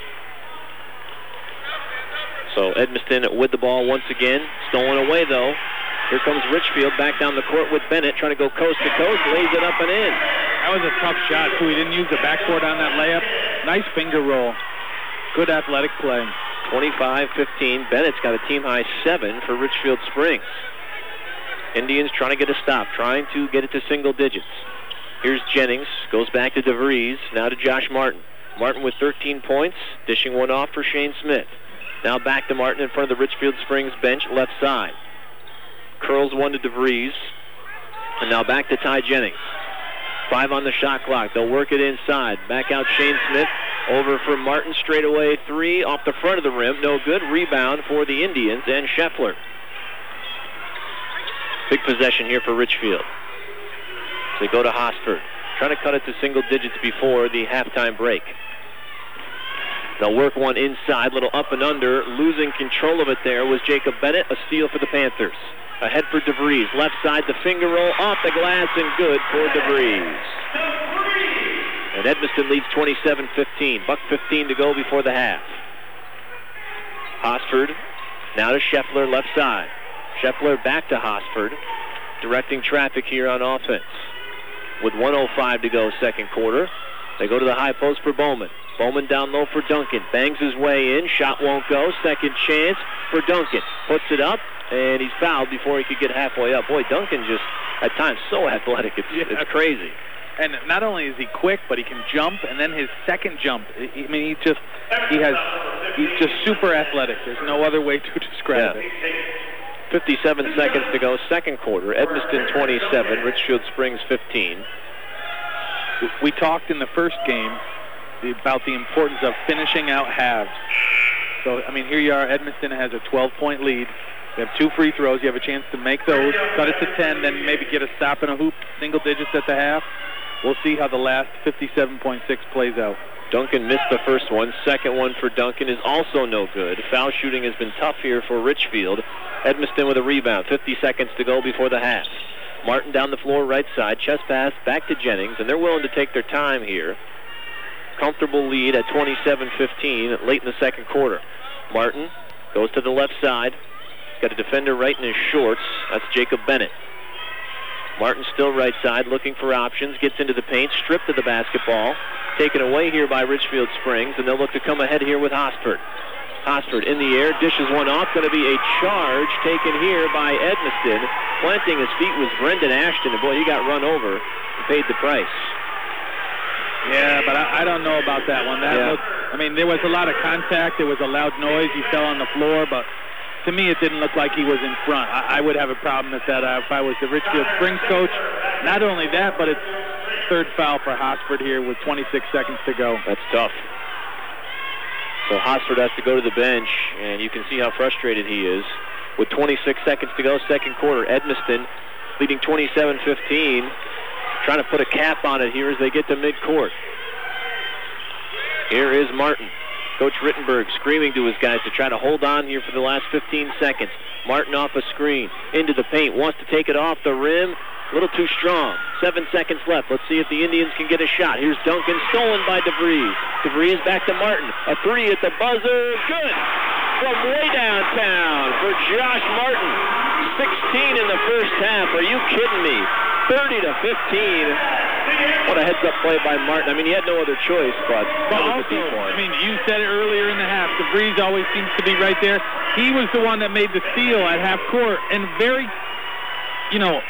So Edmiston with the ball once again, stolen away though. Here comes Richfield back down the court with Bennett, trying to go coast to coast, lays it up and in. That was a tough shot, too. He didn't use the backboard on that layup. Nice finger roll. Good athletic play. twenty-five fifteen. Bennett's got a team-high seven for Richfield Springs. Indians trying to get a stop, trying to get it to single digits. Here's Jennings, goes back to DeVries, now to Josh Martin. Martin with thirteen points, dishing one off for Shane Smith. Now back to Martin in front of the Richfield Springs bench, left side. Curls one to DeVries. And now back to Ty Jennings. Five on the shot clock. They'll work it inside. Back out Shane Smith. Over for Martin. Straight away three off the front of the rim. No good. Rebound for the Indians and Scheffler. Big possession here for Richfield. They go to Hosford. Trying to cut it to single digits before the halftime break. They'll work one inside. Little up and under. Losing control of it there was Jacob Bennett. A steal for the Panthers. Ahead for DeVries. Left side, the finger roll off the glass and good for DeVries. And Edmiston leads twenty-seven fifteen. Buck fifteen to go before the half. Hosford now to Scheffler, left side. Scheffler back to Hosford, directing traffic here on offense. With one oh five to go second quarter, they go to the high post for Bowman. Bowman down low for Duncan. Bangs his way in. Shot won't go. Second chance for Duncan. Puts it up, and he's fouled before he could get halfway up. Boy, Duncan just, at times, so athletic. It's, yeah. it's crazy. And not only is he quick, but he can jump, and then his second jump, I mean, he just, he has, he's just super athletic. There's no other way to describe yeah. it. fifty-seven seconds to go, second quarter. Edmiston twenty-seven, Richfield Springs fifteen. We talked in the first game about the importance of finishing out halves. So, I mean, here you are. Edmiston has a twelve-point lead. You have two free throws. You have a chance to make those, cut it to ten, then maybe get a stop and a hoop, single digits at the half. We'll see how the last fifty-seven point six plays out. Duncan missed the first one. Second one for Duncan is also no good. Foul shooting has been tough here for Richfield. Edmiston with a rebound. fifty seconds to go before the half. Martin down the floor, right side. Chest pass back to Jennings, and they're willing to take their time here. Comfortable lead at twenty-seven fifteen late in the second quarter. Martin goes to the left side. Got a defender right in his shorts. That's Jacob Bennett. Martin still right side, looking for options. Gets into the paint, stripped of the basketball. Taken away here by Richfield Springs, and they'll look to come ahead here with Hosford. Hosford in the air, dishes one off. Going to be a charge taken here by Edmiston. Planting his feet was Brendan Ashton, and boy, he got run over and paid the price. Yeah, but I, I don't know about that one. That yeah. looked, I mean, there was a lot of contact. There was a loud noise. He fell on the floor, but to me, it didn't look like he was in front. I, I would have a problem with that uh, if I was the Richfield Springs coach. Not only that, but it's third foul for Hosford here with twenty-six seconds to go. That's tough. So Hosford has to go to the bench, and you can see how frustrated he is. With twenty-six seconds to go, second quarter, Edmiston leading twenty-seven fifteen. Trying to put a cap on it here as they get to midcourt. Here is Martin. Coach Rittenberg screaming to his guys to try to hold on here for the last fifteen seconds. Martin off a screen, into the paint, wants to take it off the rim. A little too strong. Seven seconds left. Let's see if the Indians can get a shot. Here's Duncan, stolen by DeVries. DeVries back to Martin. A three at the buzzer. Good. From way downtown for Josh Martin. sixteen in the first half. Are you kidding me? thirty to fifteen. What a heads-up play by Martin. I mean, he had no other choice, but that was a deep one. I mean, you said it earlier in the half. DeVries always seems to be right there. He was the one that made the steal at half court, and very, you know,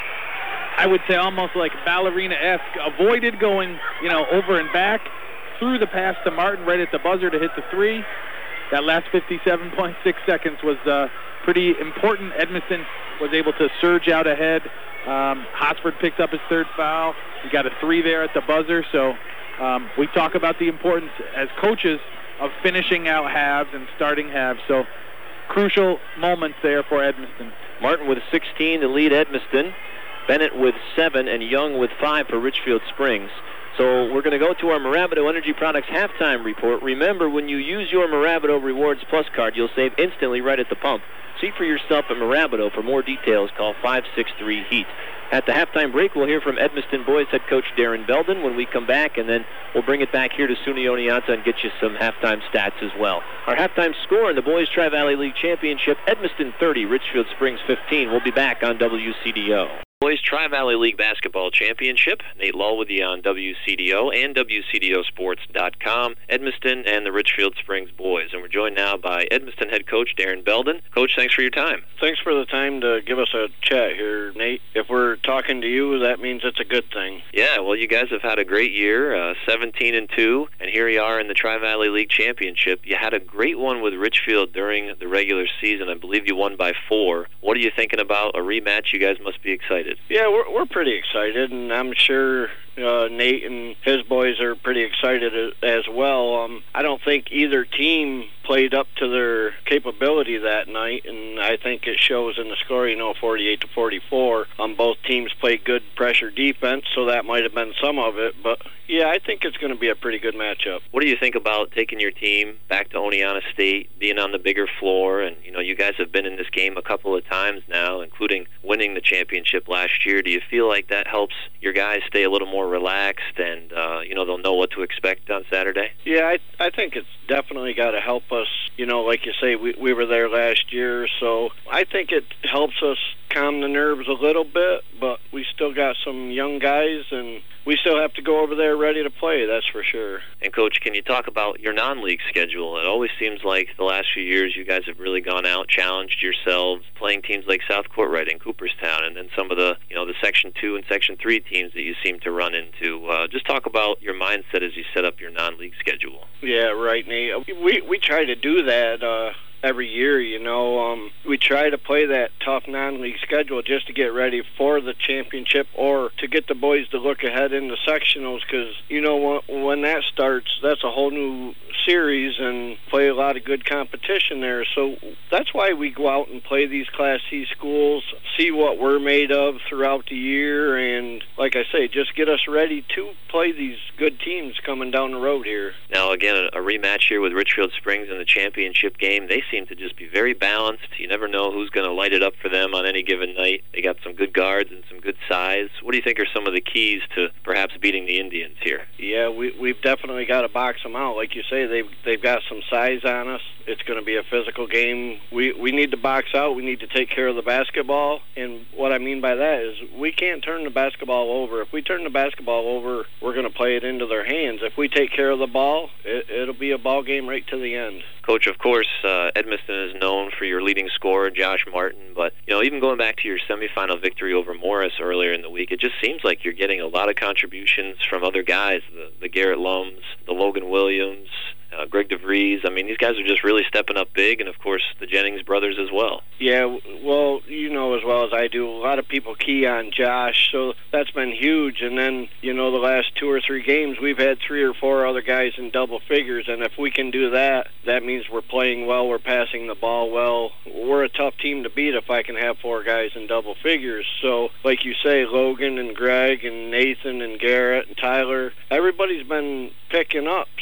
I would say almost like ballerina-esque, avoided going, you know, over and back, threw the pass to Martin right at the buzzer to hit the three. That last fifty-seven point six seconds was uh, pretty important. Edmiston was able to surge out ahead. Um, Hosford picked up his third foul. He got a three there at the buzzer. So um, we talk about the importance as coaches of finishing out halves and starting halves. So crucial moments there for Edmiston. Martin with sixteen to lead Edmiston. Bennett with seven, and Young with five for Richfield Springs. So we're going to go to our Marabito Energy Products halftime report. Remember, when you use your Marabito Rewards Plus card, you'll save instantly right at the pump. See for yourself at Marabito. For more details, call five six three HEAT. At the halftime break, we'll hear from Edmiston boys head coach Darren Belden when we come back, and then we'll bring it back here to SUNY Oneonta and get you some halftime stats as well. Our halftime score in the Boys Tri-Valley League Championship, Edmiston thirty, Richfield Springs fifteen. We'll be back on W C D O. Boys Tri-Valley League Basketball Championship. Nate Lull with you on W C D O and W C D O sports dot com. Edmiston and the Richfield Springs boys. And we're joined now by Edmiston head coach Darren Belden. Coach, thanks for your time. Thanks for the time to give us a chat here, Nate. If we're talking to you, that means it's a good thing. Yeah, well, you guys have had a great year, uh, seventeen and two, and here you are in the Tri-Valley League Championship. You had a great one with Richfield during the regular season. I believe you won by four. What are you thinking about a rematch? You guys must be excited. Yeah, we're we're pretty excited, and I'm sure uh, Nate and his boys are pretty excited as well. Um, I don't think either team played up to their capability that night, and I think it shows in the score, you know, forty-eight to forty-four. Um, both teams played good pressure defense, so that might have been some of it, but yeah, I think it's going to be a pretty good matchup. What do you think about taking your team back to Oneonta State, being on the bigger floor, and, you know, you guys have been in this game a couple of times now, including winning the championship last year. Do you feel like that helps your guys stay a little more relaxed and, uh, you know, they'll know what to expect on Saturday? Yeah, I, I think it's definitely got to help us. You know, like you say, we, we were there last year, so I think it helps us calm the nerves a little bit, but we still got some young guys, and we still have to go over there ready to play, that's for sure. And, Coach, can you talk about your non-league schedule? It always seems like the last few years you guys have really gone out, challenged yourselves, playing teams like South Courtright and Cooperstown, and then some of the, you know, the Section two and Section three teams that you seem to run into. Uh, just talk about your mindset as you set up your non-league schedule. Yeah, right, Nate. We, we try to do that uh, every year, you know. Um, we try to play that tough non-league schedule just to get ready for the championship or to get the boys to look ahead in the sectionals, because, you know, when, when that starts, that's a whole new series and play a lot of good competition there. So that's why we go out and play these Class C schools, see what we're made of throughout the year, and, like I say, just get us ready to play these good teams coming down the road here. Now, again, a, a rematch here with Richfield Springs in the championship game. They seem to just be very balanced. You never know who's going to light it up for them on any given night. They got some good guards and some good size. What do you think are some of the keys to perhaps beating the Indians here? Yeah, we, we've definitely got to box them out. Like you say, they've, they've got some size on us. It's going to be a physical game. We, we need to box out. We need to take care of the basketball. And what I mean by that is we can't turn the basketball over. If we turn the basketball over, we're going to play it into their hands. If we take care of the ball, it, it'll be a ball game right to the end. Coach, of course, uh, Edmiston is known for your leading scorer, Josh Martin, but, you know, even going back to your semifinal victory over Morris earlier in the week, it just seems like you're getting a lot of contributions from other guys, the, the Garrett Lums, the Logan Williams, uh, Greg DeVries. I mean, these guys are just really stepping up big, and, of course, the Jennings brothers as well. Yeah, well, you know as well as I do, a lot of people key on Josh, so that's been huge. And then, you know, the last two or three games, we've had three or four other guys in double figures, and if we can do that, that means we're playing well, we're passing the ball well. We're a tough team to beat if I can have four guys in double figures. So, like you say, Logan and Greg and Nathan and Garrett and Tyler, everybody's been picking up.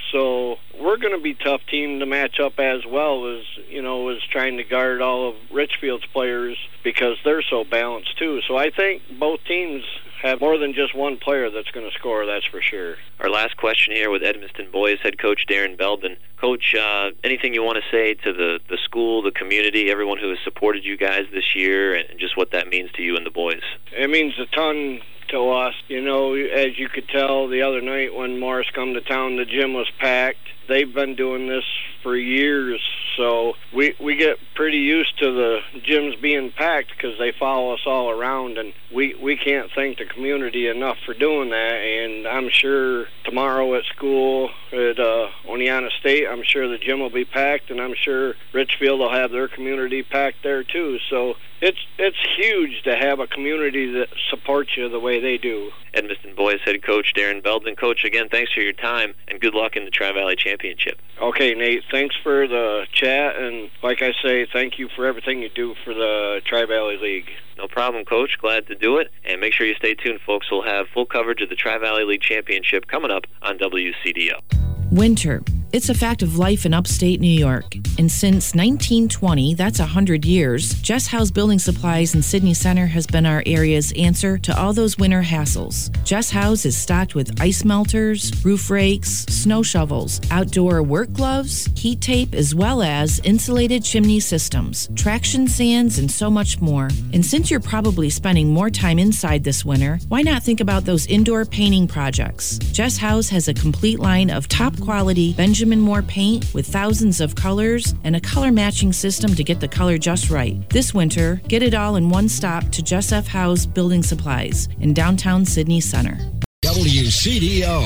So we're going to be a tough team to match up as well as, you know, as trying to guard all of Richfield's players because they're so balanced too. So I think both teams have more than just one player that's going to score, that's for sure. Our last question here with Edmiston boys head coach Darren Belden. Coach, uh, anything you want to say to the, the school, the community, everyone who has supported you guys this year, and just what that means to you and the boys? It means a ton to us. You know, as you could tell the other night when Morris come to town, the gym was packed. They've been doing this for years, so we we get pretty used to the gyms being packed because they follow us all around, and we, we can't thank the community enough for doing that. And I'm sure tomorrow at school at uh, Oneonta State, I'm sure the gym will be packed, and I'm sure Richfield will have their community packed there too. So it's it's huge to have a community that supports you the way they do. Edmiston boys head coach Darren Belden. Coach, again, thanks for your time, and good luck in the Tri-Valley Championship. Okay, Nate, thanks for the chat, and like I say, thank you for everything you do for the Tri-Valley League. No problem, Coach. Glad to do it. And make sure you stay tuned, folks. We'll have full coverage of the Tri-Valley League Championship coming up on W C D O. Winter. It's a fact of life in upstate New York. And since nineteen twenty, that's one hundred years, Jess House Building Supplies in Sydney Center has been our area's answer to all those winter hassles. Jess House is stocked with ice melters, roof rakes, snow shovels, outdoor work gloves, heat tape, as well as insulated chimney systems, traction sands, and so much more. And since you're probably spending more time inside this winter, why not think about those indoor painting projects? Jess House has a complete line of top-quality Benjamin Moore paint with thousands of colors and a color matching system to get the color just right. This winter, get it all in one stop to Jess F. House Building Supplies in downtown Sydney Center. W C D O.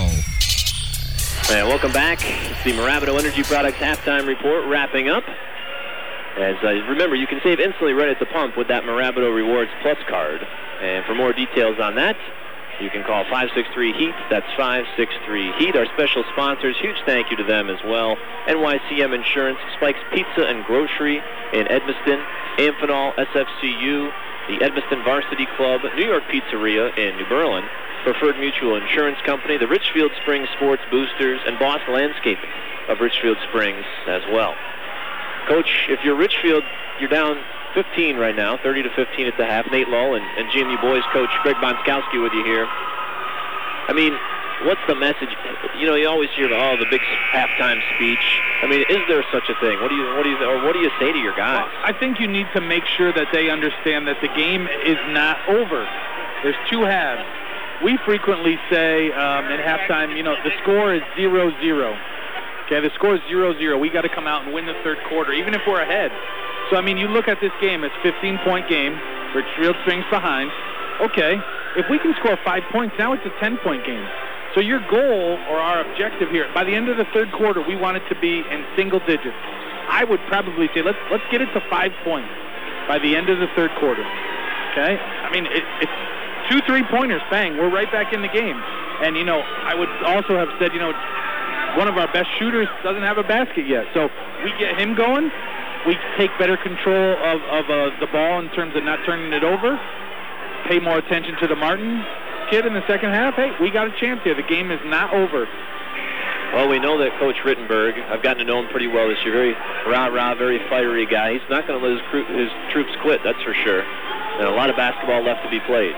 And welcome back. It's the Moravito Energy Products halftime report wrapping up. As uh, remember, you can save instantly right at the pump with that Moravito Rewards Plus card. And for more details on that, you can call five six three HEAT. That's five six three HEAT. Our special sponsors, huge thank you to them as well. N Y C M Insurance, Spike's Pizza and Grocery in Edmiston, Amphenol S F C U, the Edmiston Varsity Club, New York Pizzeria in New Berlin, Preferred Mutual Insurance Company, the Richfield Springs Sports Boosters, and Boss Landscaping of Richfield Springs as well. Coach, if you're Richfield, you're down fifteen right now, thirty to fifteen at the half. Nate Lull and, and G M U boys coach Greg Bonskowski with you here. I mean, what's the message? You know, you always hear, oh, the big halftime speech. I mean, is there such a thing? What do you, what do you, or what do you say to your guys? Well, I think you need to make sure that they understand that the game is not over. There's two halves. We frequently say um, at halftime, you know, the score is zero zero. Okay, the score is zero zero. We got to come out and win the third quarter, even if we're ahead. So, I mean, you look at this game, it's a fifteen-point game. Richfield Springs behind. Okay, if we can score five points, now it's a ten-point game. So your goal or our objective here, by the end of the third quarter, we want it to be in single digits. I would probably say let's let's get it to five points by the end of the third quarter. Okay? I mean, it, it's two three-pointers, bang, we're right back in the game. And, you know, I would also have said, you know, one of our best shooters doesn't have a basket yet. So we get him going. We take better control of, of uh, the ball in terms of not turning it over. Pay more attention to the Martin kid in the second half. Hey, we got a chance here. The game is not over. Well, we know that Coach Rittenberg, I've gotten to know him pretty well this year, very rah-rah, very fiery guy. He's not going to let his, crew, his troops quit, that's for sure. And a lot of basketball left to be played.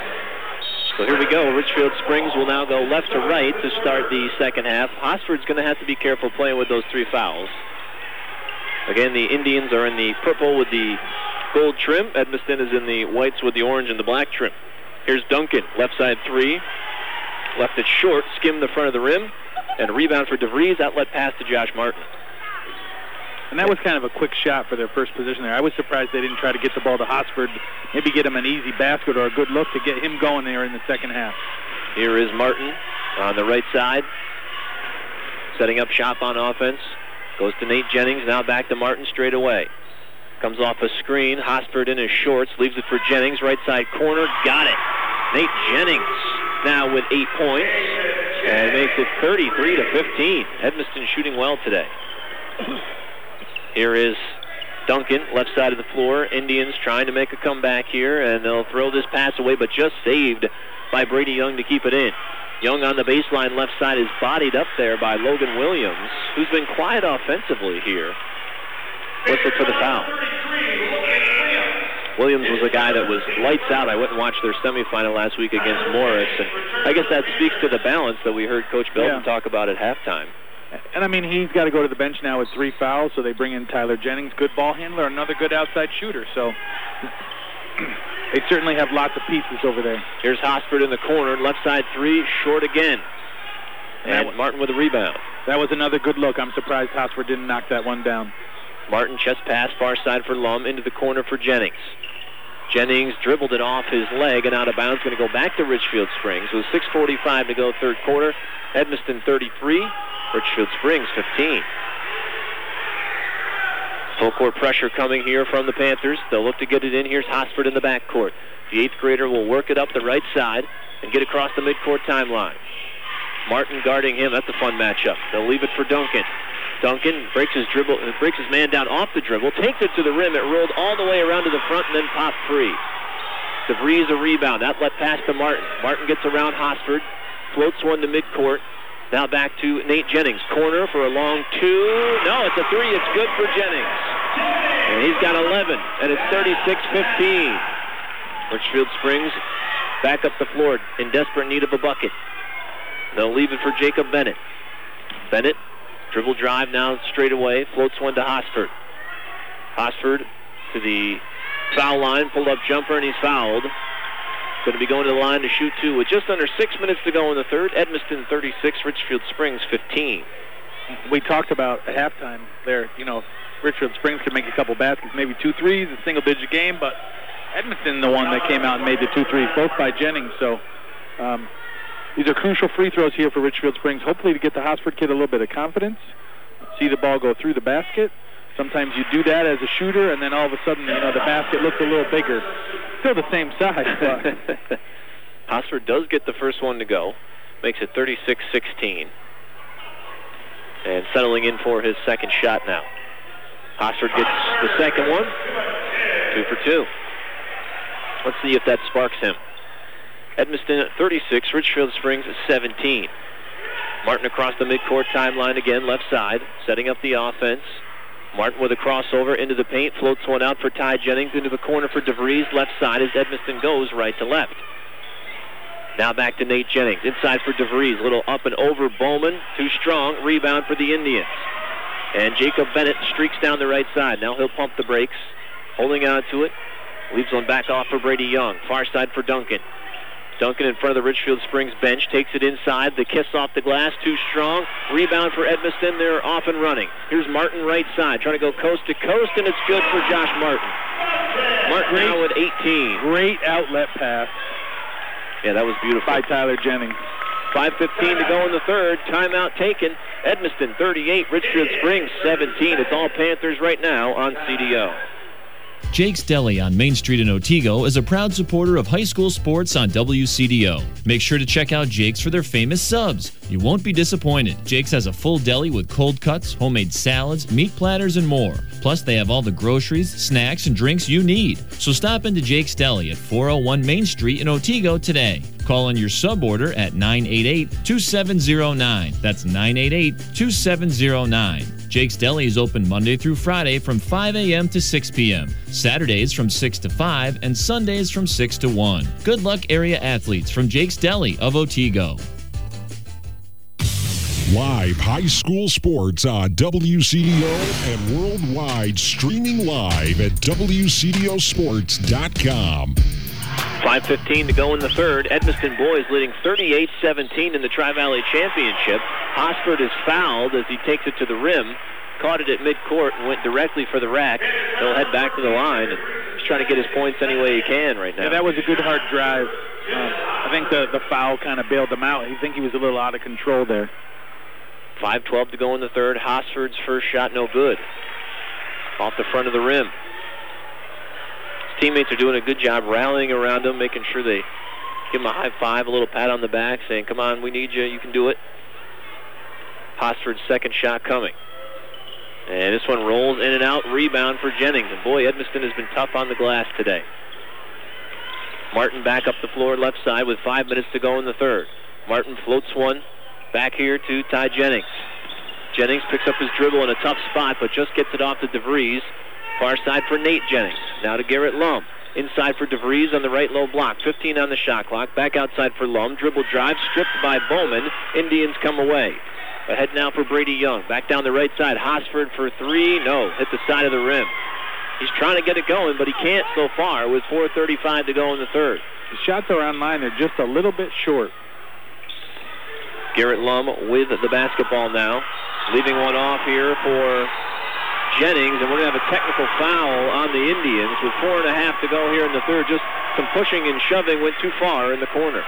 So here we go. Richfield Springs will now go left to right to start the second half. Hosford's going to have to be careful playing with those three fouls. Again, the Indians are in the purple with the gold trim. Edmiston is in the whites with the orange and the black trim. Here's Duncan, left side three. Left it short, skimmed the front of the rim. And a rebound for DeVries, outlet pass to Josh Martin. And that was kind of a quick shot for their first position there. I was surprised they didn't try to get the ball to Hosford, maybe get him an easy basket or a good look to get him going there in the second half. Here is Martin on the right side, setting up shop on offense. Goes to Nate Jennings, now back to Martin straight away. Comes off a screen, Hosford in his shorts, leaves it for Jennings, right side corner, got it. Nate Jennings now with eight points, and makes it thirty-three to fifteen. Edmiston shooting well today. Here is Duncan, left side of the floor. Indians trying to make a comeback here, and they'll throw this pass away, but just saved by Brady Young to keep it in. Young on the baseline left side is bodied up there by Logan Williams, who's been quiet offensively here. Whistle for the foul. Williams was a guy that was lights out. I went and watched their semifinal last week against Morris, and I guess that speaks to the balance that we heard Coach Belton Yeah. talk about at halftime. And, I mean, he's got to go to the bench now with three fouls, so they bring in Tyler Jennings, good ball handler, another good outside shooter. So they certainly have lots of pieces over there. Here's Hosford in the corner, left side three, short again. And That- Martin with a rebound. That was another good look. I'm surprised Hosford didn't knock that one down. Martin chest pass, far side for Lum, into the corner for Jennings. Jennings dribbled it off his leg and out of bounds, going to go back to Richfield Springs. With six forty-five to go third quarter, Edmiston thirty-three, Richfield Springs fifteen. Full court pressure coming here from the Panthers. They'll look to get it in. Here's Hosford in the backcourt. The eighth grader will work it up the right side and get across the midcourt timeline. Martin guarding him. That's a fun matchup. They'll leave it for Duncan. Duncan breaks his dribble, breaks his man down off the dribble, takes it to the rim. It rolled all the way around to the front and then popped free. DeVries a rebound. That left pass to Martin. Martin gets around Hosford, floats one to midcourt. Now back to Nate Jennings. Corner for a long two. No, it's a three. It's good for Jennings. And he's got eleven, and it's thirty-six fifteen. Richfield Springs back up the floor in desperate need of a bucket. They'll leave it for Jacob Bennett. Bennett, dribble drive now straight away, floats one to Hosford. Hosford to the foul line, pulled up jumper, and he's fouled. Going to be going to the line to shoot two with just under six minutes to go in the third. Edmiston thirty-six, Richfield Springs fifteen. We talked about at halftime there, you know, Richfield Springs could make a couple baskets, maybe two threes, a single-digit game, but Edmiston the one that came out and made the two threes, both by Jennings. So um, these are crucial free throws here for Richfield Springs, hopefully to get the Hosford kid a little bit of confidence, see the ball go through the basket. Sometimes you do that as a shooter, and then all of a sudden, you know, the basket looks a little bigger. Still the same size, but Hosford does get the first one to go. Makes it thirty-six sixteen. And settling in for his second shot now. Hosford gets the second one. Two for two. Let's see if that sparks him. Edmiston at thirty-six, Richfield Springs at seventeen. Martin across the midcourt timeline again, left side, setting up the offense. Martin with a crossover into the paint, floats one out for Ty Jennings into the corner for DeVries, left side as Edmiston goes right to left. Now back to Nate Jennings, inside for DeVries, little up and over Bowman, too strong, rebound for the Indians. And Jacob Bennett streaks down the right side. Now he'll pump the brakes, holding on to it, leaves one back off for Brady Young, far side for Duncan. Duncan in front of the Richfield Springs bench, takes it inside, the kiss off the glass, too strong. Rebound for Edmiston, they're off and running. Here's Martin right side, trying to go coast to coast, and it's good for Josh Martin. Martin great, now with eighteen. Great outlet pass. Yeah, that was beautiful. By Tyler Jennings. five fifteen to go in the third, timeout taken. Edmiston thirty-eight, Richfield Springs seventeen. It's all Panthers right now on C D O. Jake's Deli on Main Street in Otsego is a proud supporter of high school sports on W C D O. Make sure to check out Jake's for their famous subs. You won't be disappointed. Jake's has a full deli with cold cuts, homemade salads, meat platters, and more. Plus, they have all the groceries, snacks, and drinks you need. So stop into Jake's Deli at four oh one Main Street in Otsego today. Call in your sub order at nine eight eight, two seven zero nine. That's nine eight eight, two seven zero nine. Jake's Deli is open Monday through Friday from five a.m. to six p.m., Saturdays from six to five, and Sundays from six to one. Good luck, area athletes from Jake's Deli of Otsego. Live high school sports on W C D O and worldwide, streaming live at W C D O sports dot com. five fifteen to go in the third. Edmiston boys leading thirty-eight seventeen in the Tri-Valley Championship. Hosford is fouled as he takes it to the rim. Caught it at midcourt and went directly for the rack. He'll head back to the line. He's trying to get his points any way he can right now. Yeah, that was a good hard drive. Um, I think the, the foul kind of bailed him out. I think he was a little out of control there. five twelve to go in the third. Hosford's first shot no good. Off the front of the rim. His teammates are doing a good job rallying around him, making sure they give him a high five, a little pat on the back, saying, come on, we need you, you can do it. Hosford's second shot coming. And this one rolls in and out, rebound for Jennings. And boy, Edmiston has been tough on the glass today. Martin back up the floor left side with five minutes to go in the third. Martin floats one back here to Ty Jennings. Jennings picks up his dribble in a tough spot, but just gets it off to DeVries. Far side for Nate Jennings. Now to Garrett Lum. Inside for DeVries on the right low block. fifteen on the shot clock. Back outside for Lum. Dribble drive stripped by Bowman. Indians come away. Ahead now for Brady Young. Back down the right side. Hosford for three. No. Hit the side of the rim. He's trying to get it going, but he can't so far with four thirty-five to go in the third. The shots around line are just a little bit short. Garrett Lum with the basketball now. Leaving one off here for Jennings, and we're going to have a technical foul on the Indians with four and a half to go here in the third. Just some pushing and shoving went too far in the corner.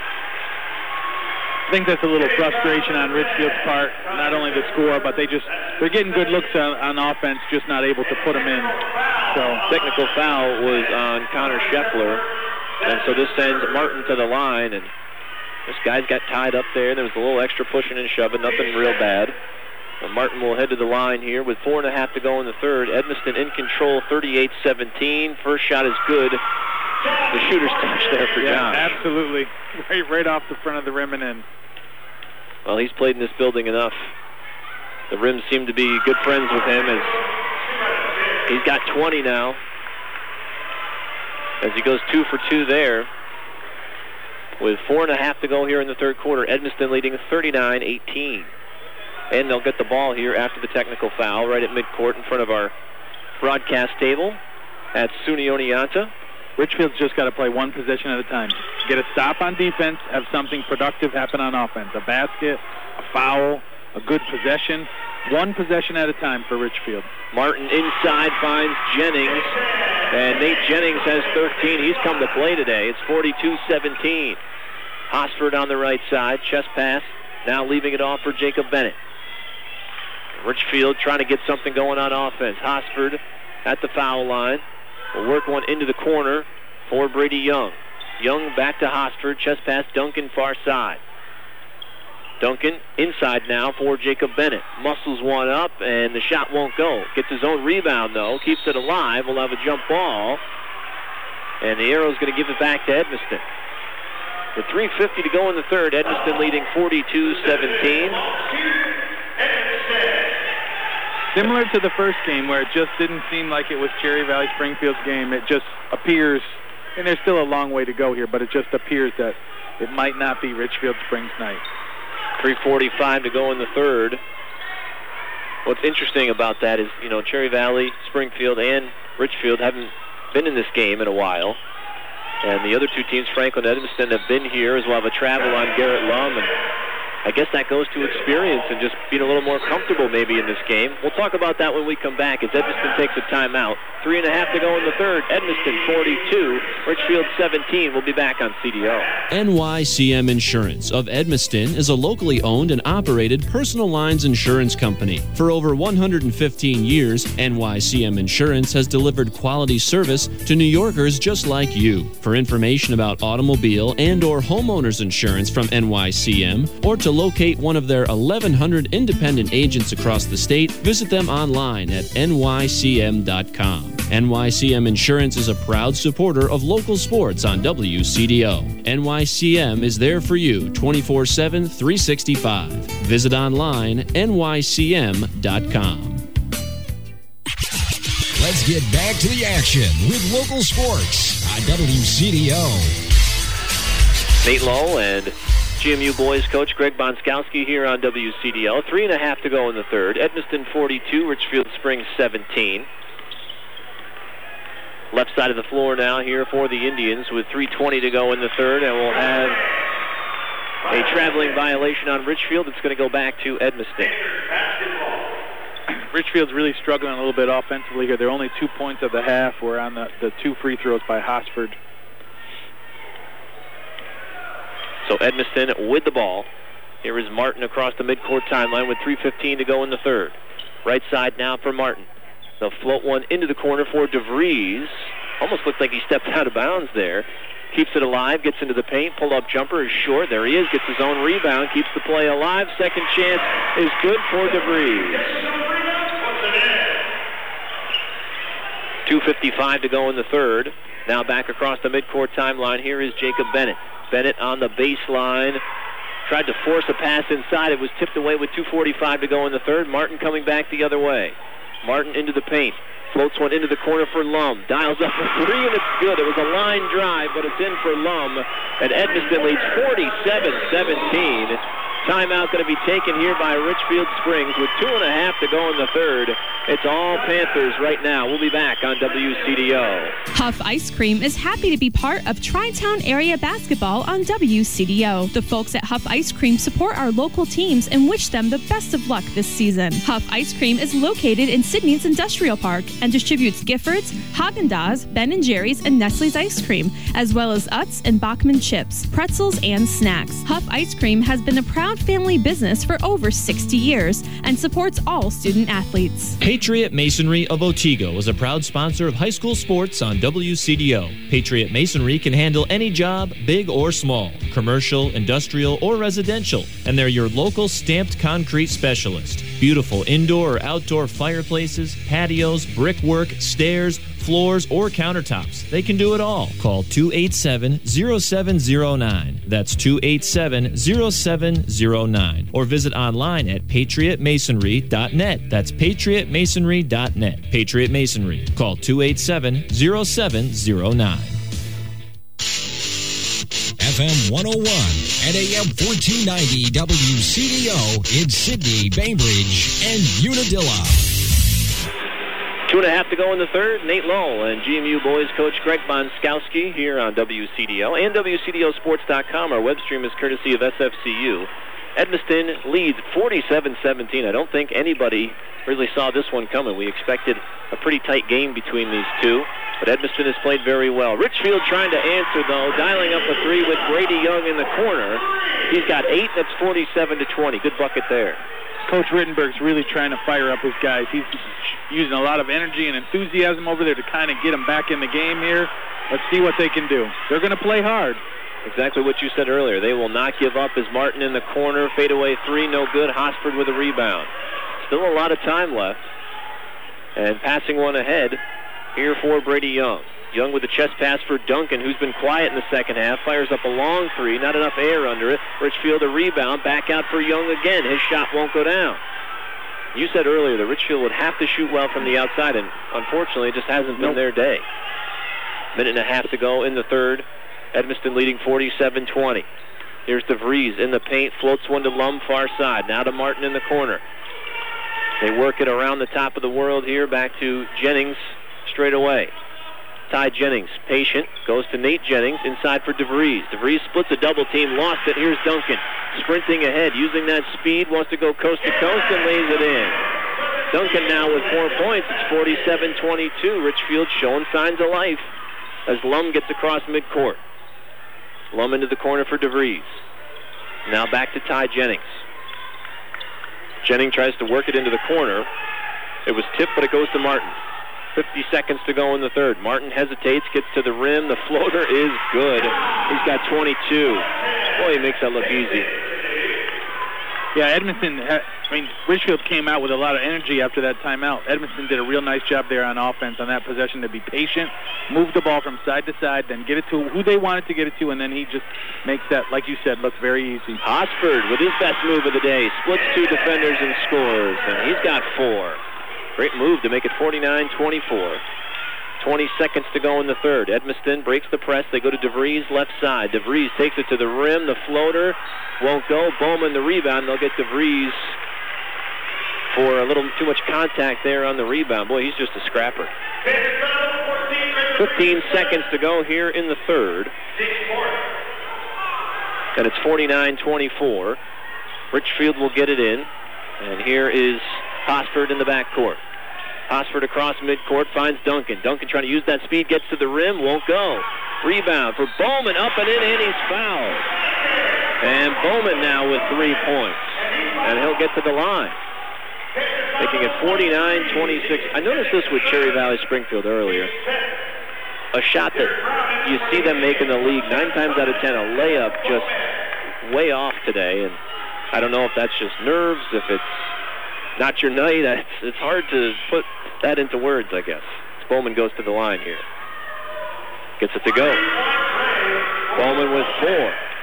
I think that's a little frustration on Richfield's part. Not only the score, but they just, they're getting good looks on, on offense, just not able to put them in. So technical foul was on Connor Scheffler, and so this sends Martin to the line, and this guy's got tied up there. There was a little extra pushing and shoving, nothing real bad. But Martin will head to the line here with four and a half to go in the third. Edmiston in control, thirty-eight seventeen. First shot is good. The shooter's touch there for yeah, Josh. Absolutely. Right, right off the front of the rim and in. Well, he's played in this building enough. The Rims seem to be good friends with him as he's got twenty now. As he goes two for two there. With four and a half to go here in the third quarter, Edmiston leading thirty-nine eighteen. And they'll get the ball here after the technical foul right at midcourt in front of our broadcast table at SUNY Oneonta. Richfield's just got to play one possession at a time. Get a stop on defense, have something productive happen on offense. A basket, a foul, a good possession. One possession at a time for Richfield. Martin inside finds Jennings, and Nate Jennings has thirteen. He's come to play today. It's forty-two seventeen. Hosford on the right side, chest pass, now leaving it off for Jacob Bennett. Richfield trying to get something going on offense. Hosford at the foul line. Will work one into the corner for Brady Young. Young back to Hosford, chest pass, Duncan far side. Duncan inside now for Jacob Bennett. Muscles one up, and the shot won't go. Gets his own rebound, though. Keeps it alive. We'll have a jump ball. And the Arrow's going to give it back to Edmiston. With three fifty to go in the third, Edmiston leading forty-two seventeen. Similar to the first game where it just didn't seem like it was Cherry Valley Springfield's game. It just appears, and there's still a long way to go here, but it just appears that it might not be Richfield Springs night. three forty-five to go in the third. What's interesting about that is, you know, Cherry Valley, Springfield, and Richfield haven't been in this game in a while. And the other two teams, Franklin and Edmiston, have been here, as well have a travel on Garrett Lum. And I guess that goes to experience and just being a little more comfortable maybe in this game. We'll talk about that when we come back as Edmiston takes a timeout. Three and a half to go in the third. Edmiston forty-two, Richfield seventeen. We'll be back on C D O. N Y C M Insurance of Edmiston is a locally owned and operated personal lines insurance company. For over one hundred fifteen years, N Y C M Insurance has delivered quality service to New Yorkers just like you. For information about automobile and or homeowners insurance from N Y C M, or to locate one of their eleven hundred independent agents across the state, visit them online at N Y C M dot com. N Y C M Insurance is a proud supporter of local sports on W C D O. N Y C M is there for you twenty-four seven, three sixty-five. Visit online, N Y C M dot com. Let's get back to the action with local sports on W C D O. Nate Lowe and G M U boys coach Greg Bonskowski here on W C D O. Three and a half to go in the third. Edmiston forty-two, Richfield Springs seventeen. Left side of the floor now here for the Indians with three twenty to go in the third, and we'll have a traveling violation on Richfield. It's going to go back to Edmiston. Richfield's really struggling a little bit offensively here. They're only two points of the half. We're on the, the two free throws by Hosford. So Edmiston with the ball. Here is Martin across the midcourt timeline with three fifteen to go in the third. Right side now for Martin. They'll float one into the corner for DeVries. Almost looked like he stepped out of bounds there. Keeps it alive, gets into the paint. Pull-up jumper is short. There he is, gets his own rebound, keeps the play alive. Second chance is good for DeVries. two fifty-five to go in the third. Now back across the midcourt timeline. Here is Jacob Bennett. Bennett on the baseline Tried to force a pass inside. It was tipped away with two forty-five to go in the third. Martin coming back the other way. Martin into the paint. Floats one into the corner for Lum. Dials up for three, and it's good. It was a line drive, but it's in for Lum. And Edmiston leads forty-seven seventeen. Timeout going to be taken here by Richfield Springs with two and a half to go in the third. It's all Panthers right now. We'll be back on W C D O. Huff Ice Cream is happy to be part of Tri-Town area basketball on W C D O. The folks at Huff Ice Cream support our local teams and wish them the best of luck this season. Huff Ice Cream is located in Sydney's Industrial Park and distributes Giffords, Haagen-Dazs, Ben and Jerry's, and Nestle's ice cream, as well as Utz and Bachman chips, pretzels, and snacks. Huff Ice Cream has been a proud family business for over sixty years and supports all student athletes. Patriot Masonry of Otsego is a proud sponsor of high school sports on W C D O. Patriot Masonry can handle any job, big or small, commercial, industrial, or residential, and they're your local stamped concrete specialist. Beautiful indoor or outdoor fireplaces, patios, brickwork, stairs, floors, or countertops. They can do it all. Call two eight seven, zero seven zero nine. That's two eight seven, zero seven zero nine. Or visit online at patriot masonry dot net. That's patriot masonry dot net. Patriot Masonry. Call two eight seven, zero seven zero nine. F M one oh one and A M fourteen ninety W C D O in Sydney, Bainbridge, and Unadilla. Two and a half to go in the third. Nate Lowell and G M U boys coach Greg Bonskowski here on W C D O and W C D O sports dot com. Our web stream is courtesy of S F C U. Edmiston leads forty-seven seventeen. I don't think anybody really saw this one coming. We expected a pretty tight game between these two, but Edmiston has played very well. Richfield trying to answer, though, dialing up a three with Brady Young in the corner. He's got eight. That's forty-seven to twenty. Good bucket there. Coach Rittenberg's really trying to fire up his guys. He's using a lot of energy and enthusiasm over there to kind of get them back in the game here. Let's see what they can do. They're going to play hard. Exactly what you said earlier. They will not give up as Martin in the corner. Fadeaway three, no good. Hosford with a rebound. Still a lot of time left. And passing one ahead here for Brady Young. Young with the chest pass for Duncan, who's been quiet in the second half. Fires up a long three, not enough air under it. Richfield a rebound, back out for Young again. His shot won't go down. You said earlier that Richfield would have to shoot well from the outside, and unfortunately it just hasn't been nope. their day. Minute and a half to go in the third. Edmiston leading forty-seven twenty. Here's DeVries in the paint, floats one to Lum far side. Now to Martin in the corner. They work it around the top of the world here, back to Jennings straight away. Ty Jennings, patient, goes to Nate Jennings, inside for DeVries. DeVries splits a double team, lost it. Here's Duncan, sprinting ahead, using that speed, wants to go coast to coast and lays it in. Duncan now with four points. It's forty-seven twenty-two. Richfield showing signs of life as Lum gets across midcourt. Lum into the corner for DeVries. Now back to Ty Jennings. Jennings tries to work it into the corner. It was tipped, but it goes to Martin. fifty seconds to go in the third. Martin hesitates, gets to the rim. The floater is good. He's got twenty-two. Boy, he makes that look easy. Yeah, Edmiston, I mean, Richfield came out with a lot of energy after that timeout. Edmiston did a real nice job there on offense on that possession to be patient, move the ball from side to side, then get it to who they wanted to get it to, and then he just makes that, like you said, look very easy. Hosford with his best move of the day, splits two defenders and scores, and he's got four. Great move to make it forty-nine twenty-four. twenty seconds to go in the third. Edmiston breaks the press. They go to DeVries left side. DeVries takes it to the rim. The floater won't go. Bowman the rebound. They'll get DeVries for a little too much contact there on the rebound. Boy, he's just a scrapper. fifteen seconds to go here in the third. And it's forty-nine twenty-four. Richfield will get it in. And here is Hosford in the backcourt. Hosford across midcourt, finds Duncan. Duncan trying to use that speed, gets to the rim, won't go. Rebound for Bowman, up and in, and he's fouled. And Bowman now with three points. And he'll get to the line. Making it forty-nine twenty-six. I noticed this with Cherry Valley Springfield earlier. A shot that you see them make in the league, nine times out of ten, a layup just way off today. And I don't know if that's just nerves, if it's not your night. It's, it's hard to put that into words, I guess. Bowman goes to the line here. Gets it to go. Bowman with four.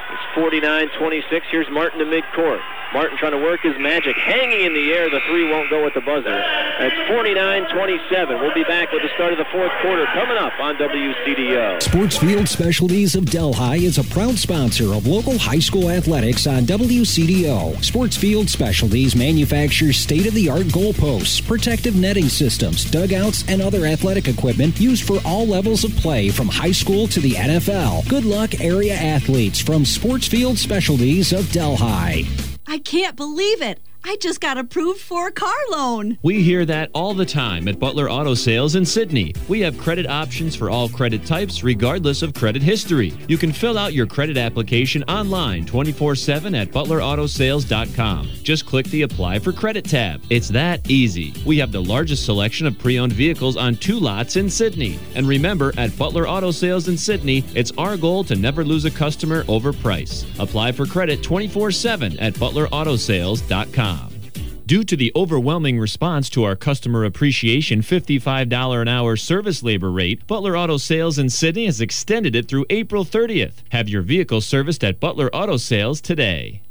It's forty-nine twenty-six. Here's Martin to midcourt. Martin trying to work his magic. Hanging in the air. The three won't go at the buzzer. And it's forty-nine twenty-seven. We'll be back with the start of the fourth quarter coming up on W C D O. Sportsfield Specialties of Delhi is a proud sponsor of local high school athletics on W C D O. Sportsfield Specialties manufactures state-of-the-art goalposts, protective netting systems, dugouts, and other athletic equipment used for all levels of play from high school to the N F L. Good luck, area athletes from Sportsfield Specialties of Delhi. I can't believe it. I just got approved for a car loan. We hear that all the time at Butler Auto Sales in Sydney. We have credit options for all credit types, regardless of credit history. You can fill out your credit application online twenty-four seven at butler auto sales dot com. Just click the Apply for Credit tab. It's that easy. We have the largest selection of pre-owned vehicles on two lots in Sydney. And remember, at Butler Auto Sales in Sydney, it's our goal to never lose a customer over price. Apply for credit twenty-four seven at butler auto sales dot com. Due to the overwhelming response to our customer appreciation fifty-five dollars an hour service labor rate, Butler Auto Sales in Sydney has extended it through April thirtieth. Have your vehicle serviced at Butler Auto Sales today.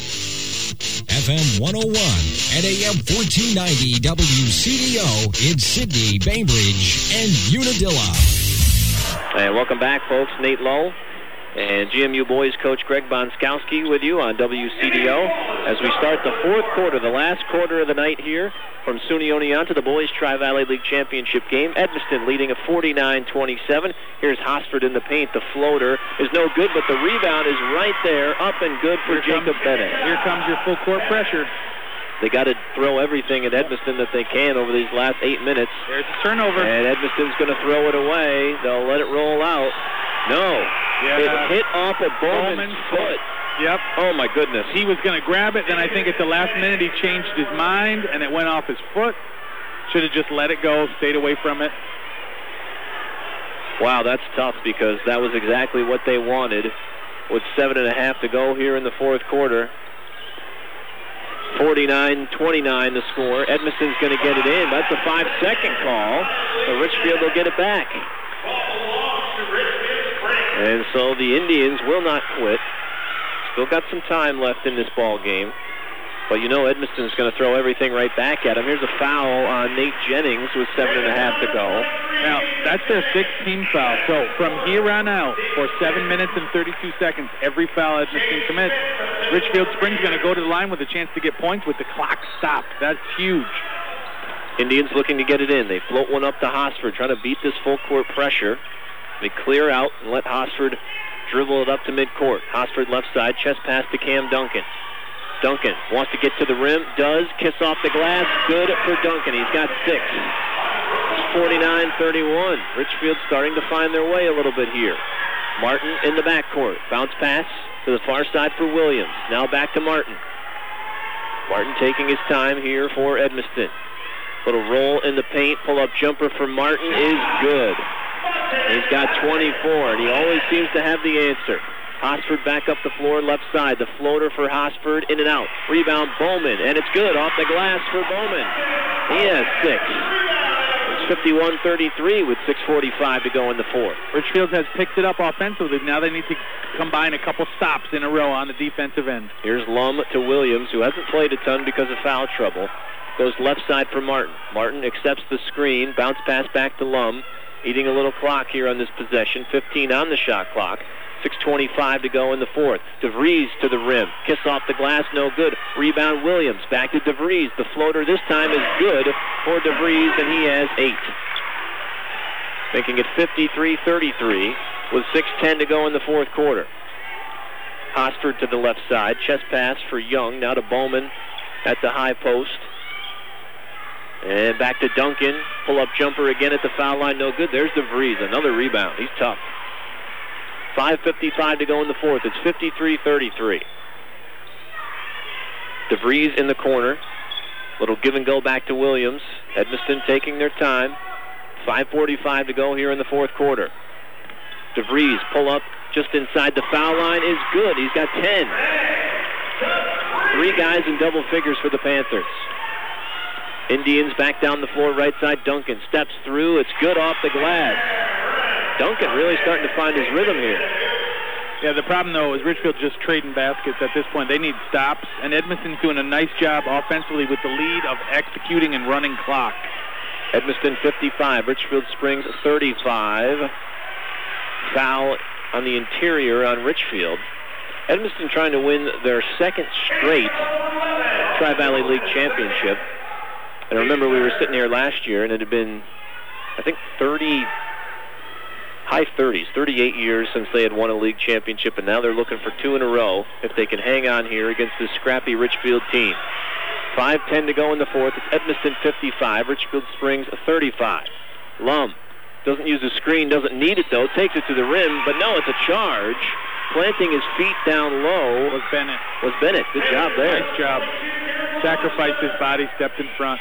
F M one oh one and A M fourteen ninety W C D O in Sydney, Bainbridge, and Unadilla. And welcome back, folks. Nate Lowe and G M U boys coach Greg Bonskowski with you on W C D O as we start the fourth quarter, the last quarter of the night here from SUNY Oneonta, the boys Tri-Valley League Championship game. Edmiston leading at forty-nine twenty-seven. Here's Hosford in the paint. The floater is no good, but the rebound is right there, up and good for Here Jacob comes, Bennett. Here comes your full court pressure. They got to throw everything at Edmiston that they can over these last eight minutes. There's a turnover. And Edmiston's going to throw it away. They'll let it roll out. No. Yeah. It hit off of Bowman's, Bowman's foot. Yep. Oh, my goodness. He was going to grab it, then I think at the last minute he changed his mind, and it went off his foot. Should have just let it go, stayed away from it. Wow, that's tough because that was exactly what they wanted with seven and a half to go here in the fourth quarter. forty-nine twenty-nine the score. Edmiston's going to get it in. That's a five-second call. So Richfield will get it back. And so the Indians will not quit. Still got some time left in this ball game. But you know Edmiston's going to throw everything right back at him. Here's a foul on Nate Jennings with seven and a half to go. Now, that's their sixth team foul. So from here on out, for seven minutes and thirty-two seconds, every foul Edmiston commits, Richfield Springs going to go to the line with a chance to get points with the clock stopped. That's huge. Indians looking to get it in. They float one up to Hosford, trying to beat this full court pressure. They clear out and let Hosford dribble it up to midcourt. Hosford left side, chest pass to Cam Duncan. Duncan wants to get to the rim, does, kiss off the glass, good for Duncan. He's got six. It's forty-nine thirty-one. Richfield starting to find their way a little bit here. Martin in the backcourt. Bounce pass to the far side for Williams. Now back to Martin. Martin taking his time here for Edmiston. Little roll in the paint, pull-up jumper for Martin is good. He's got twenty-four, and he always seems to have the answer. Hosford back up the floor, left side. The floater for Hosford, in and out. Rebound, Bowman, and it's good. Off the glass for Bowman. He has six. It's fifty-one thirty-three with six forty-five to go in the fourth. Richfield has picked it up offensively. Now they need to combine a couple stops in a row on the defensive end. Here's Lum to Williams, who hasn't played a ton because of foul trouble. Goes left side for Martin. Martin accepts the screen. Bounce pass back to Lum. Eating a little clock here on this possession. fifteen on the shot clock. six twenty-five to go in the fourth. DeVries to the rim. Kiss off the glass, no good. Rebound Williams. Back to DeVries. The floater this time is good for DeVries, and he has eight. Making it fifty-three thirty-three with six ten to go in the fourth quarter. Hosford to the left side. Chest pass for Young. Now to Bowman at the high post. And back to Duncan. Pull-up jumper again at the foul line. No good. There's DeVries. Another rebound. He's tough. five fifty-five to go in the fourth. It's fifty-three thirty-three. DeVries in the corner. Little give and go back to Williams. Edmiston taking their time. five forty-five to go here in the fourth quarter. DeVries pull up just inside the foul line is good. He's got ten. Three guys in double figures for the Panthers. Indians back down the floor, right side. Duncan steps through. It's good off the glass. Duncan really starting to find his rhythm here. Yeah, the problem, though, is Richfield just trading baskets at this point. They need stops, and Edmiston's doing a nice job offensively with the lead of executing and running clock. Edmiston fifty-five, Richfield Springs thirty-five. Foul on the interior on Richfield. Edmiston trying to win their second straight Tri-Valley League championship. And I remember we were sitting here last year, and it had been, I think, thirty, high thirties, thirty-eight years since they had won a league championship, and now they're looking for two in a row if they can hang on here against this scrappy Richfield team. five ten to go in the fourth. It's Edmiston fifty-five, Richfield Springs thirty-five. Lum doesn't use the screen, doesn't need it, though. Takes it to the rim, but no, it's a charge. Planting his feet down low was Bennett. Was Bennett. Good job there. Nice job. Sacrificed his body, stepped in front.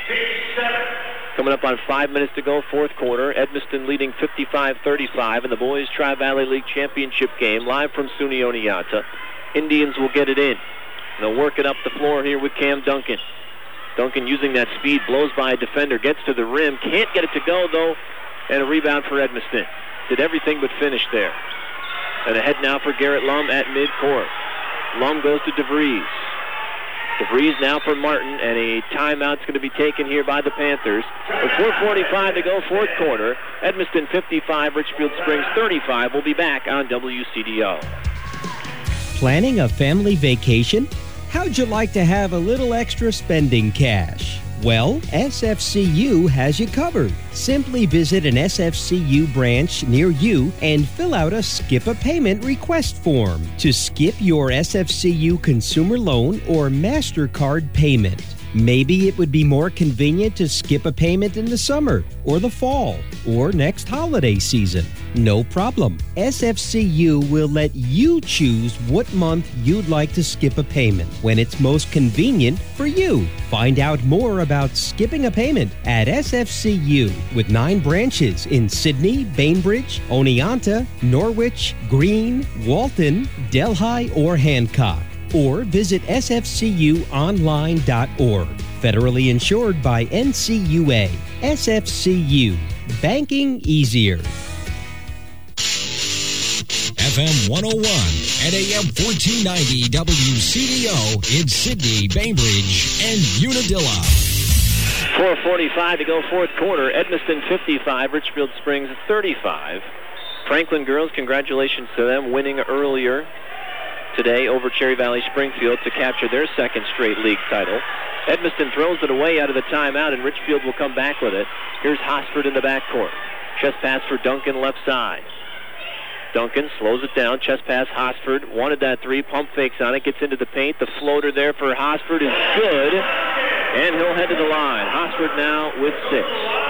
Coming up on five minutes to go, fourth quarter. Edmiston leading fifty-five thirty-five in the Boys Tri-Valley League Championship game, live from SUNY Oneonta. Indians will get it in. And they'll work it up the floor here with Cam Duncan. Duncan using that speed, blows by a defender, gets to the rim, can't get it to go, though, and a rebound for Edmiston. Did everything but finish there. And ahead now for Garrett Lum at midcourt. Lum goes to DeVries. DeVries now for Martin, and a timeout's going to be taken here by the Panthers. With four forty-five to go, fourth quarter. Edmiston fifty-five, Richfield Springs thirty-five. We'll be back on W C D O. Planning a family vacation? How'd you like to have a little extra spending cash? Well, S F C U has you covered. Simply visit an S F C U branch near you and fill out a Skip a Payment request form to skip your S F C U consumer loan or MasterCard payment. Maybe it would be more convenient to skip a payment in the summer or the fall or next holiday season. No problem. S F C U will let you choose what month you'd like to skip a payment when it's most convenient for you. Find out more about skipping a payment at S F C U with nine branches in Sidney, Bainbridge, Oneonta, Norwich, Greene, Walton, Delhi, or Hancock. Or visit S F C U online dot org. Federally insured by N C U A. S F C U. Banking easier. F M one oh one and A M fourteen ninety W C D O in Sidney, Bainbridge, and Unadilla. four forty-five to go, fourth quarter. Edmiston fifty-five, Richfield Springs thirty-five. Franklin girls, congratulations to them winning earlier today over Cherry Valley Springfield to capture their second straight league title. Edmiston throws it away out of the timeout, and Richfield will come back with it. Here's Hosford in the backcourt. Chest pass for Duncan left side. Duncan slows it down. Chest pass, Hosford. Wanted that three. Pump fakes on it. Gets into the paint. The floater there for Hosford is good. And he'll head to the line. Hosford now with six.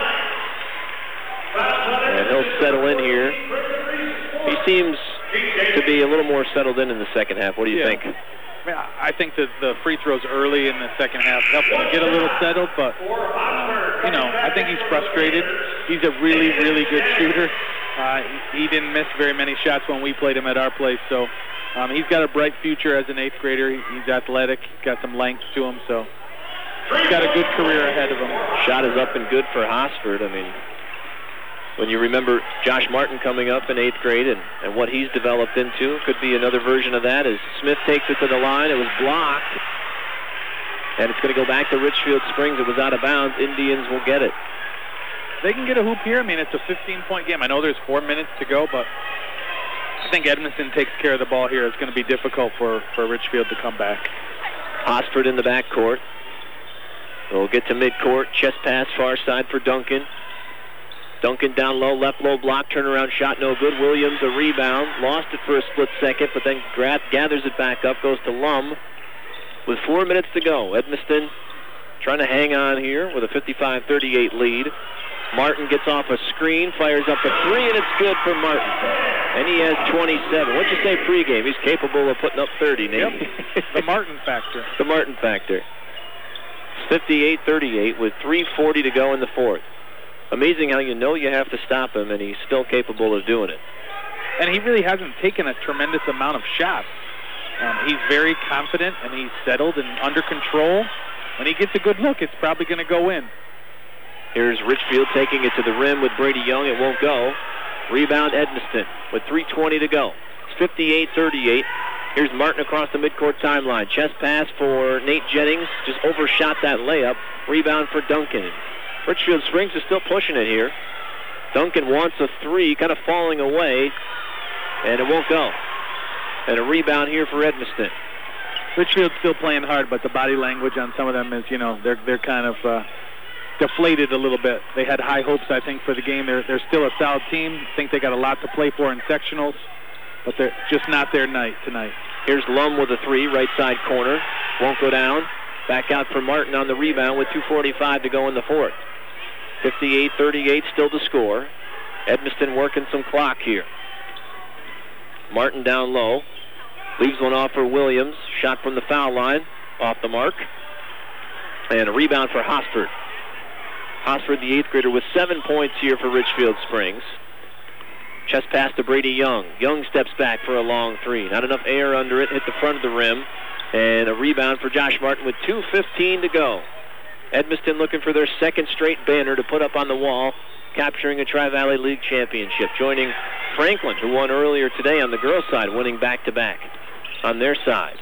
And he'll settle in here. He seems to be a little more settled in in the second half. What do you yeah. think? I, mean, I think that the free throws early in the second half helped him get a little settled, but, um, you know, I think he's frustrated. He's a really, really good shooter. Uh, he, he didn't miss very many shots when we played him at our place, so um, he's got a bright future as an eighth grader. He's athletic, got some length to him, so he's got a good career ahead of him. Shot is up and good for Hosford. I mean, when you remember Josh Martin coming up in eighth grade and, and what he's developed into, could be another version of that as Smith takes it to the line. It was blocked. And it's going to go back to Richfield Springs. It was out of bounds. Indians will get it. They can get a hoop here. I mean, it's a fifteen-point game. I know there's four minutes to go, but I think Edmiston takes care of the ball here. It's going to be difficult for, for Richfield to come back. Hosford in the backcourt. We'll get to midcourt. Chest pass far side for Duncan. Duncan down low, left low block, turnaround shot, no good. Williams a rebound, lost it for a split second, but then grab, gathers it back up, goes to Lum. With four minutes to go, Edmiston trying to hang on here with a fifty-five thirty-eight lead. Martin gets off a screen, fires up a three, and it's good for Martin. And he has twenty-seven. What'd you say pregame? He's capable of putting up thirty, Nate. Yep. The Martin factor. The Martin factor. fifty-eight thirty-eight with three forty to go in the fourth. Amazing how you know you have to stop him, and he's still capable of doing it. And he really hasn't taken a tremendous amount of shots. Um, he's very confident, and he's settled and under control. When he gets a good look, it's probably going to go in. Here's Richfield taking it to the rim with Brady Young. It won't go. Rebound Edmiston with three twenty to go. fifty-eight thirty-eight. Here's Martin across the midcourt timeline. Chest pass for Nate Jennings. Just overshot that layup. Rebound for Duncan. Richfield Springs is still pushing it here. Duncan wants a three, kind of falling away, and it won't go. And a rebound here for Edmiston. Richfield's still playing hard, but the body language on some of them is, you know, they're they're kind of uh, deflated a little bit. They had high hopes, I think, for the game. They're they're still a solid team. I think they got a lot to play for in sectionals, but they're just not their night tonight. Here's Lum with a three, right side corner. Won't go down. Back out for Martin on the rebound with two forty-five to go in the fourth. fifty-eight thirty-eight still to score. Edmiston working some clock here. Martin down low. Leaves one off for Williams. Shot from the foul line. Off the mark. And a rebound for Hosford. Hosford, the eighth grader, with seven points here for Richfield Springs. Chest pass to Brady Young. Young steps back for a long three. Not enough air under it. Hit the front of the rim. And a rebound for Josh Martin with two fifteen to go. Edmiston looking for their second straight banner to put up on the wall, capturing a Tri-Valley League championship, joining Franklin, who won earlier today on the girls' side, winning back-to-back on their side.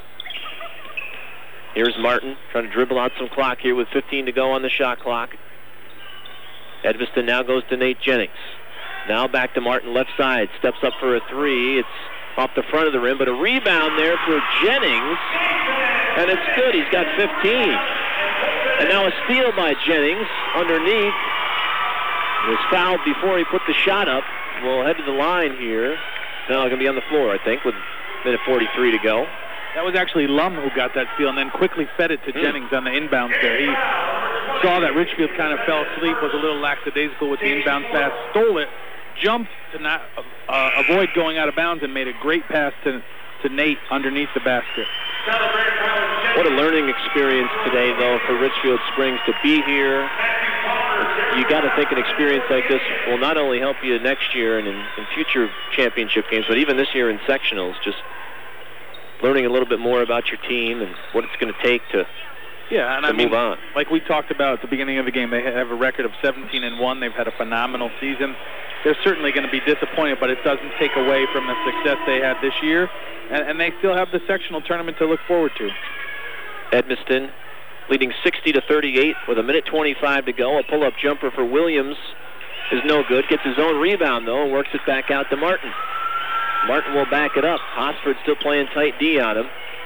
Here's Martin trying to dribble out some clock here with fifteen to go on the shot clock. Edmiston now goes to Nate Jennings. Now back to Martin, left side, steps up for a three. It's off the front of the rim, but a rebound there for Jennings, and it's good. He's got fifteen. And now a steal by Jennings underneath. He was fouled before he put the shot up. We'll head to the line here. Now going to be on the floor, I think, with a minute forty-three to go. That was actually Lum who got that steal and then quickly fed it to mm. Jennings on the inbounds there. He saw that Richfield kind of fell asleep, was a little lackadaisical with the inbound pass, stole it, jumped to not uh, avoid going out of bounds, and made a great pass to, to Nate underneath the basket. What a learning experience today, though, for Richfield Springs to be here. You got to think an experience like this will not only help you next year and in, in future championship games, but even this year in sectionals, just learning a little bit more about your team and what it's going to take to, yeah, and to I move mean, on. Like we talked about at the beginning of the game, they have a record of seventeen and one. They've had a phenomenal season. They're certainly going to be disappointed, but it doesn't take away from the success they had this year, and, and they still have the sectional tournament to look forward to. Edmiston leading sixty to thirty-eight with a minute twenty-five to go. A pull-up jumper for Williams is no good. Gets his own rebound, though, and works it back out to Martin. Martin will back it up. Hosford still playing tight D on him.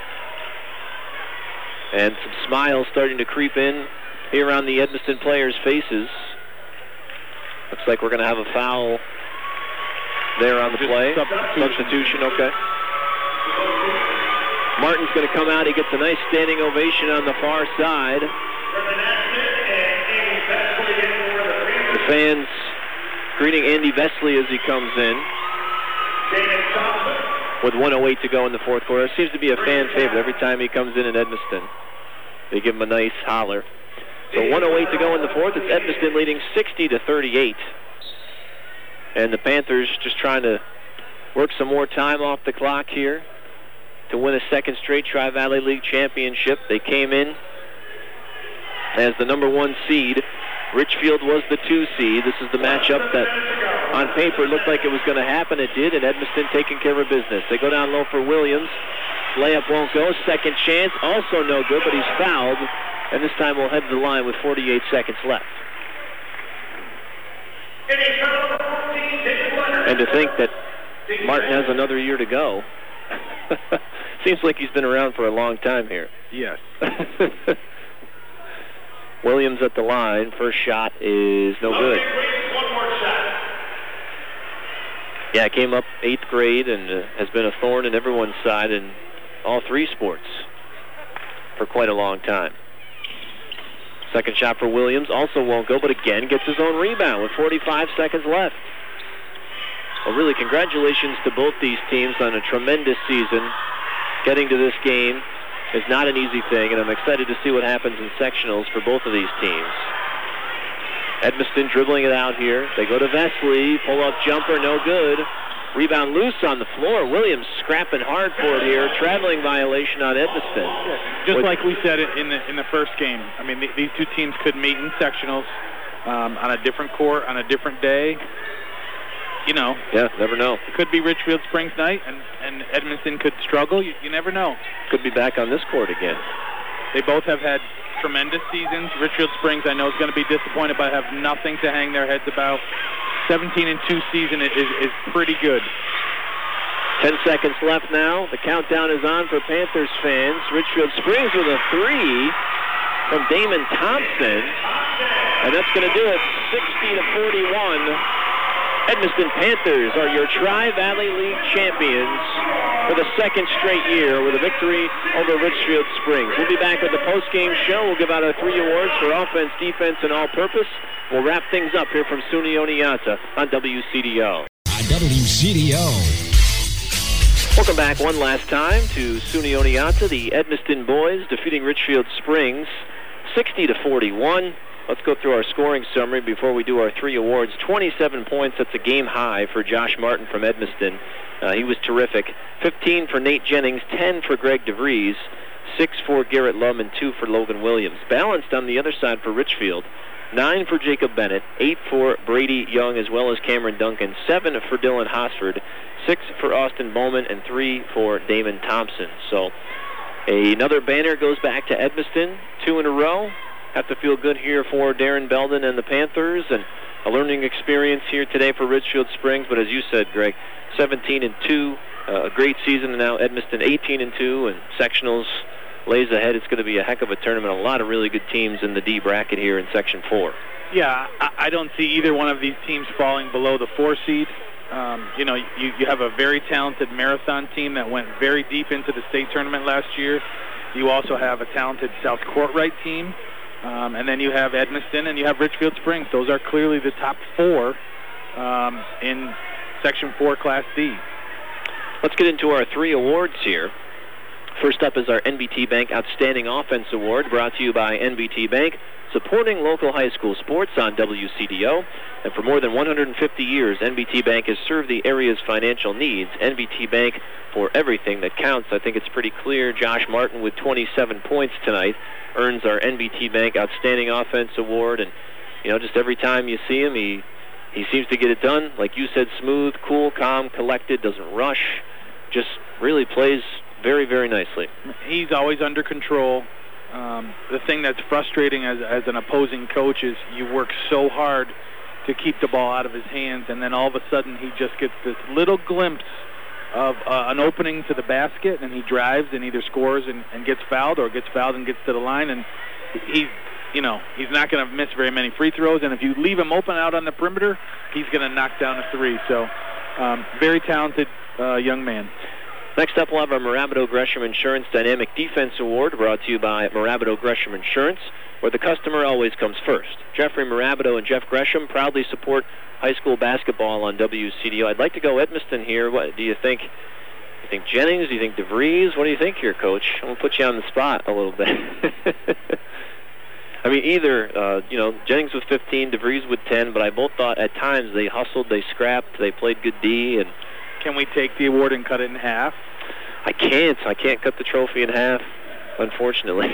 And some smiles starting to creep in here on the Edmiston players' faces. Looks like we're going to have a foul there on the Just play. Substitution. Substitution, okay. Martin's going to come out. He gets a nice standing ovation on the far side. The fans greeting Andy Vesley as he comes in. With one oh eight to go in the fourth quarter. It seems to be a fan favorite every time he comes in in Edmiston. They give him a nice holler. So one oh eight to go in the fourth. It's Edmiston leading sixty to thirty-eight. And the Panthers just trying to work some more time off the clock here to win a second straight Tri-Valley League championship. They came in as the number one seed. Richfield was the two seed. This is the matchup that on paper looked like it was going to happen. It did, and Edmiston taking care of business. They go down low for Williams. Layup won't go. Second chance, also no good, but he's fouled. And this time we'll head to the line with forty-eight seconds left. And to think that Martin has another year to go. Seems like he's been around for a long time here. Yes. Williams at the line. First shot is no good. Yeah, came up eighth grade and uh, has been a thorn in everyone's side in all three sports for quite a long time. Second shot for Williams also won't go, but again gets his own rebound with forty-five seconds left. Well, really, congratulations to both these teams on a tremendous season. Getting to this game is not an easy thing, and I'm excited to see what happens in sectionals for both of these teams. Edmiston dribbling it out here. They go to Vesley. Pull-up jumper, no good. Rebound loose on the floor. Williams scrapping hard for it here. Traveling violation on Edmiston. Yeah, just With, like we said in the in the first game. I mean, th these two teams could meet in sectionals um, on a different court, on a different day. you know. Yeah, never know. It could be Richfield Springs night, and, and Edmiston could struggle. You, you never know. Could be back on this court again. They both have had tremendous seasons. Richfield Springs, I know, is going to be disappointed, but have nothing to hang their heads about. seventeen and two season is, is pretty good. Ten seconds left now. The countdown is on for Panthers fans. Richfield Springs with a three from Damon Thompson. And that's going to do it, sixty to forty-one. Edmiston Panthers are your Tri-Valley League champions for the second straight year with a victory over Richfield Springs. We'll be back with the post-game show. We'll give out our three awards for offense, defense, and all-purpose. We'll wrap things up here from SUNY Oneonta on W C D O. On W C D O. Welcome back one last time to SUNY Oneonta. The Edmiston boys defeating Richfield Springs sixty to forty-one. Let's go through our scoring summary before we do our three awards. twenty-seven points, that's a game high for Josh Martin from Edmiston. Uh, he was terrific. fifteen for Nate Jennings, ten for Greg DeVries, six for Garrett Lum, and two for Logan Williams. Balanced on the other side for Richfield. nine for Jacob Bennett, eight for Brady Young as well as Cameron Duncan, seven for Dylan Hosford, six for Austin Bowman, and three for Damon Thompson. So another banner goes back to Edmiston, two in a row. Have to feel good here for Darren Belden and the Panthers, and a learning experience here today for Richfield Springs. But as you said, Greg, seventeen and two, uh, a great season, and now Edmiston eighteen and two, and sectionals lays ahead. It's going to be a heck of a tournament. A lot of really good teams in the D bracket here in Section four. Yeah, I, I don't see either one of these teams falling below the four seed. Um, you know, you, you have a very talented Marathon team that went very deep into the state tournament last year. You also have a talented South Courtright team. Um, and then you have Edmiston and you have Richfield Springs. Those are clearly the top four um, in Section four Class D. Let's get into our three awards here. First up is our N B T Bank Outstanding Offense Award, brought to you by N B T Bank, supporting local high school sports on W C D O. And for more than one hundred fifty years, N B T Bank has served the area's financial needs. N B T Bank for everything that counts. I think it's pretty clear. Josh Martin with twenty-seven points tonight earns our N B T Bank Outstanding Offense Award. And, you know, just every time you see him, he, he seems to get it done. Like you said, smooth, cool, calm, collected, doesn't rush, just really plays very, very nicely. He's always under control. Um, the thing that's frustrating as, as an opposing coach is you work so hard to keep the ball out of his hands, and then all of a sudden he just gets this little glimpse of uh, an opening to the basket, and he drives and either scores and, and gets fouled, or gets fouled and gets to the line, and he's, you know, he's not going to miss very many free throws, and if you leave him open out on the perimeter, he's going to knock down a three. So um, very talented uh, young man. Next up, we'll have our Mirabito Gresham Insurance Dynamic Defense Award, brought to you by Mirabito Gresham Insurance, where the customer always comes first. Jeffrey Mirabito and Jeff Gresham proudly support high school basketball on W C D O. I'd like to go Edmiston here. What do you think? Do you think Jennings? Do you think DeVries? What do you think here, Coach? I'm going to put you on the spot a little bit. I mean, either, uh, you know, Jennings with fifteen, DeVries with ten, but I both thought at times they hustled, they scrapped, they played good D. And can we take the award and cut it in half? I can't. I can't cut the trophy in half, unfortunately.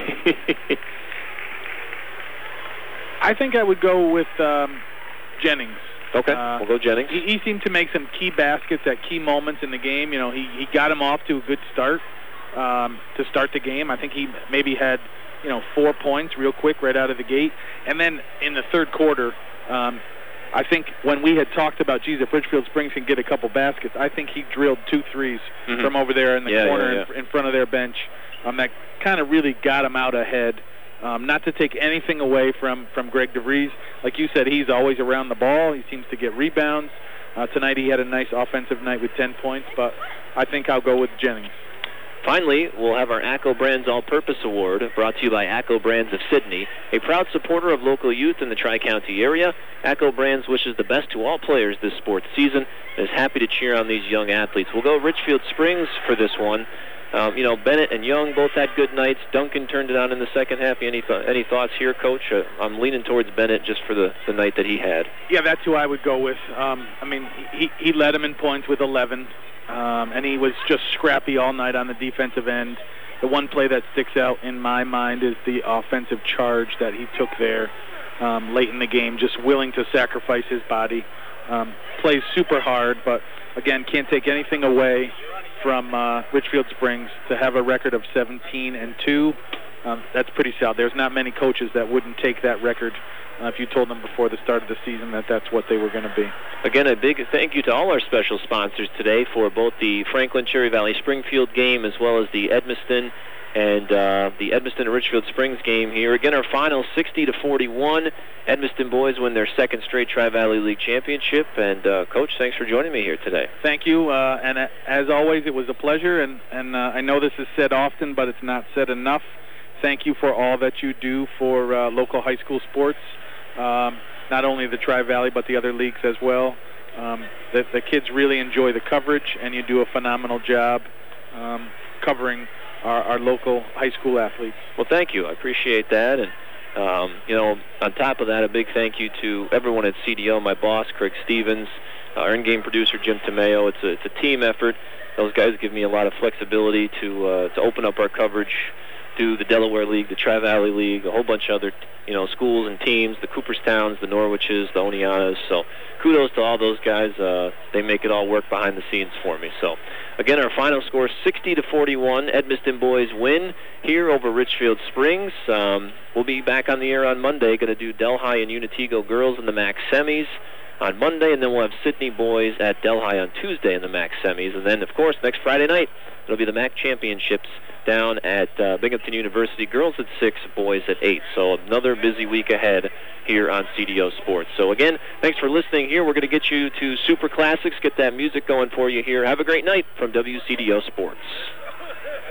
I think I would go with um, Jennings. Okay, uh, we'll go Jennings. He, he seemed to make some key baskets at key moments in the game. You know, he, he got him off to a good start um, to start the game. I think he maybe had, you know, four points real quick right out of the gate. And then in the third quarter, um, I think when we had talked about, geez, if Richfield Springs can get a couple baskets, I think he drilled two threes mm-hmm. from over there in the yeah, corner yeah, yeah. In, in front of their bench. Um, that kind of really got him out ahead. Um, not to take anything away from, from Greg DeVries. Like you said, he's always around the ball. He seems to get rebounds. Uh, tonight he had a nice offensive night with ten points, but I think I'll go with Jennings. Finally, we'll have our ACCO Brands All-Purpose Award, brought to you by ACCO Brands of Sydney, a proud supporter of local youth in the Tri-County area. ACCO Brands wishes the best to all players this sports season and is happy to cheer on these young athletes. We'll go Richfield Springs for this one. Um, you know, Bennett and Young both had good nights. Duncan turned it on in the second half. Any th- any thoughts here, Coach? Uh, I'm leaning towards Bennett just for the, the night that he had. Yeah, that's who I would go with. Um, I mean, he, he led him in points with eleven, um, and he was just scrappy all night on the defensive end. The one play that sticks out in my mind is the offensive charge that he took there um, late in the game, just willing to sacrifice his body um, plays super hard, but again, can't take anything away from uh, Richfield Springs to have a record of seventeen and two. Um, that's pretty solid. There's not many coaches that wouldn't take that record uh, if you told them before the start of the season that that's what they were going to be. Again, a big thank you to all our special sponsors today for both the Franklin Cherry Valley Springfield game as well as the Edmiston and uh, the Edmiston and Richfield Springs game here. Again, our final sixty to forty-one. Edmiston boys win their second straight Tri-Valley League championship. And uh, Coach, thanks for joining me here today. Thank you. Uh, and uh, as always, it was a pleasure. And, and uh, I know this is said often, but it's not said enough. Thank you for all that you do for uh, local high school sports, um, not only the Tri-Valley but the other leagues as well. Um, the, the kids really enjoy the coverage, and you do a phenomenal job um, covering our, our local high school athletes. Well, thank you. I appreciate that. And, um, you know, on top of that, a big thank you to everyone at C D O, my boss, Craig Stevens, our in-game producer, Jim Tomeo. It's a, it's a team effort. Those guys give me a lot of flexibility to uh, to open up our coverage to the Delaware League, the Tri-Valley League, a whole bunch of other, you know, schools and teams, the Cooperstowns, the Norwiches, the Oneanas. So kudos to all those guys. Uh, they make it all work behind the scenes for me. So, again, our final score, sixty to forty-one. Edmiston boys win here over Richfield Springs. Um, we'll be back on the air on Monday, going to do Delhi and Unitigo girls in the M A C semis on Monday, and then we'll have Sydney boys at Delhi on Tuesday in the M A C semis. And then, of course, next Friday night, it'll be the M A C championships down at uh, Binghamton University, girls at six, boys at eight. So another busy week ahead here on C D O Sports. So again, thanks for listening here. We're going to get you to Super Classics, get that music going for you here. Have a great night from W C D O Sports.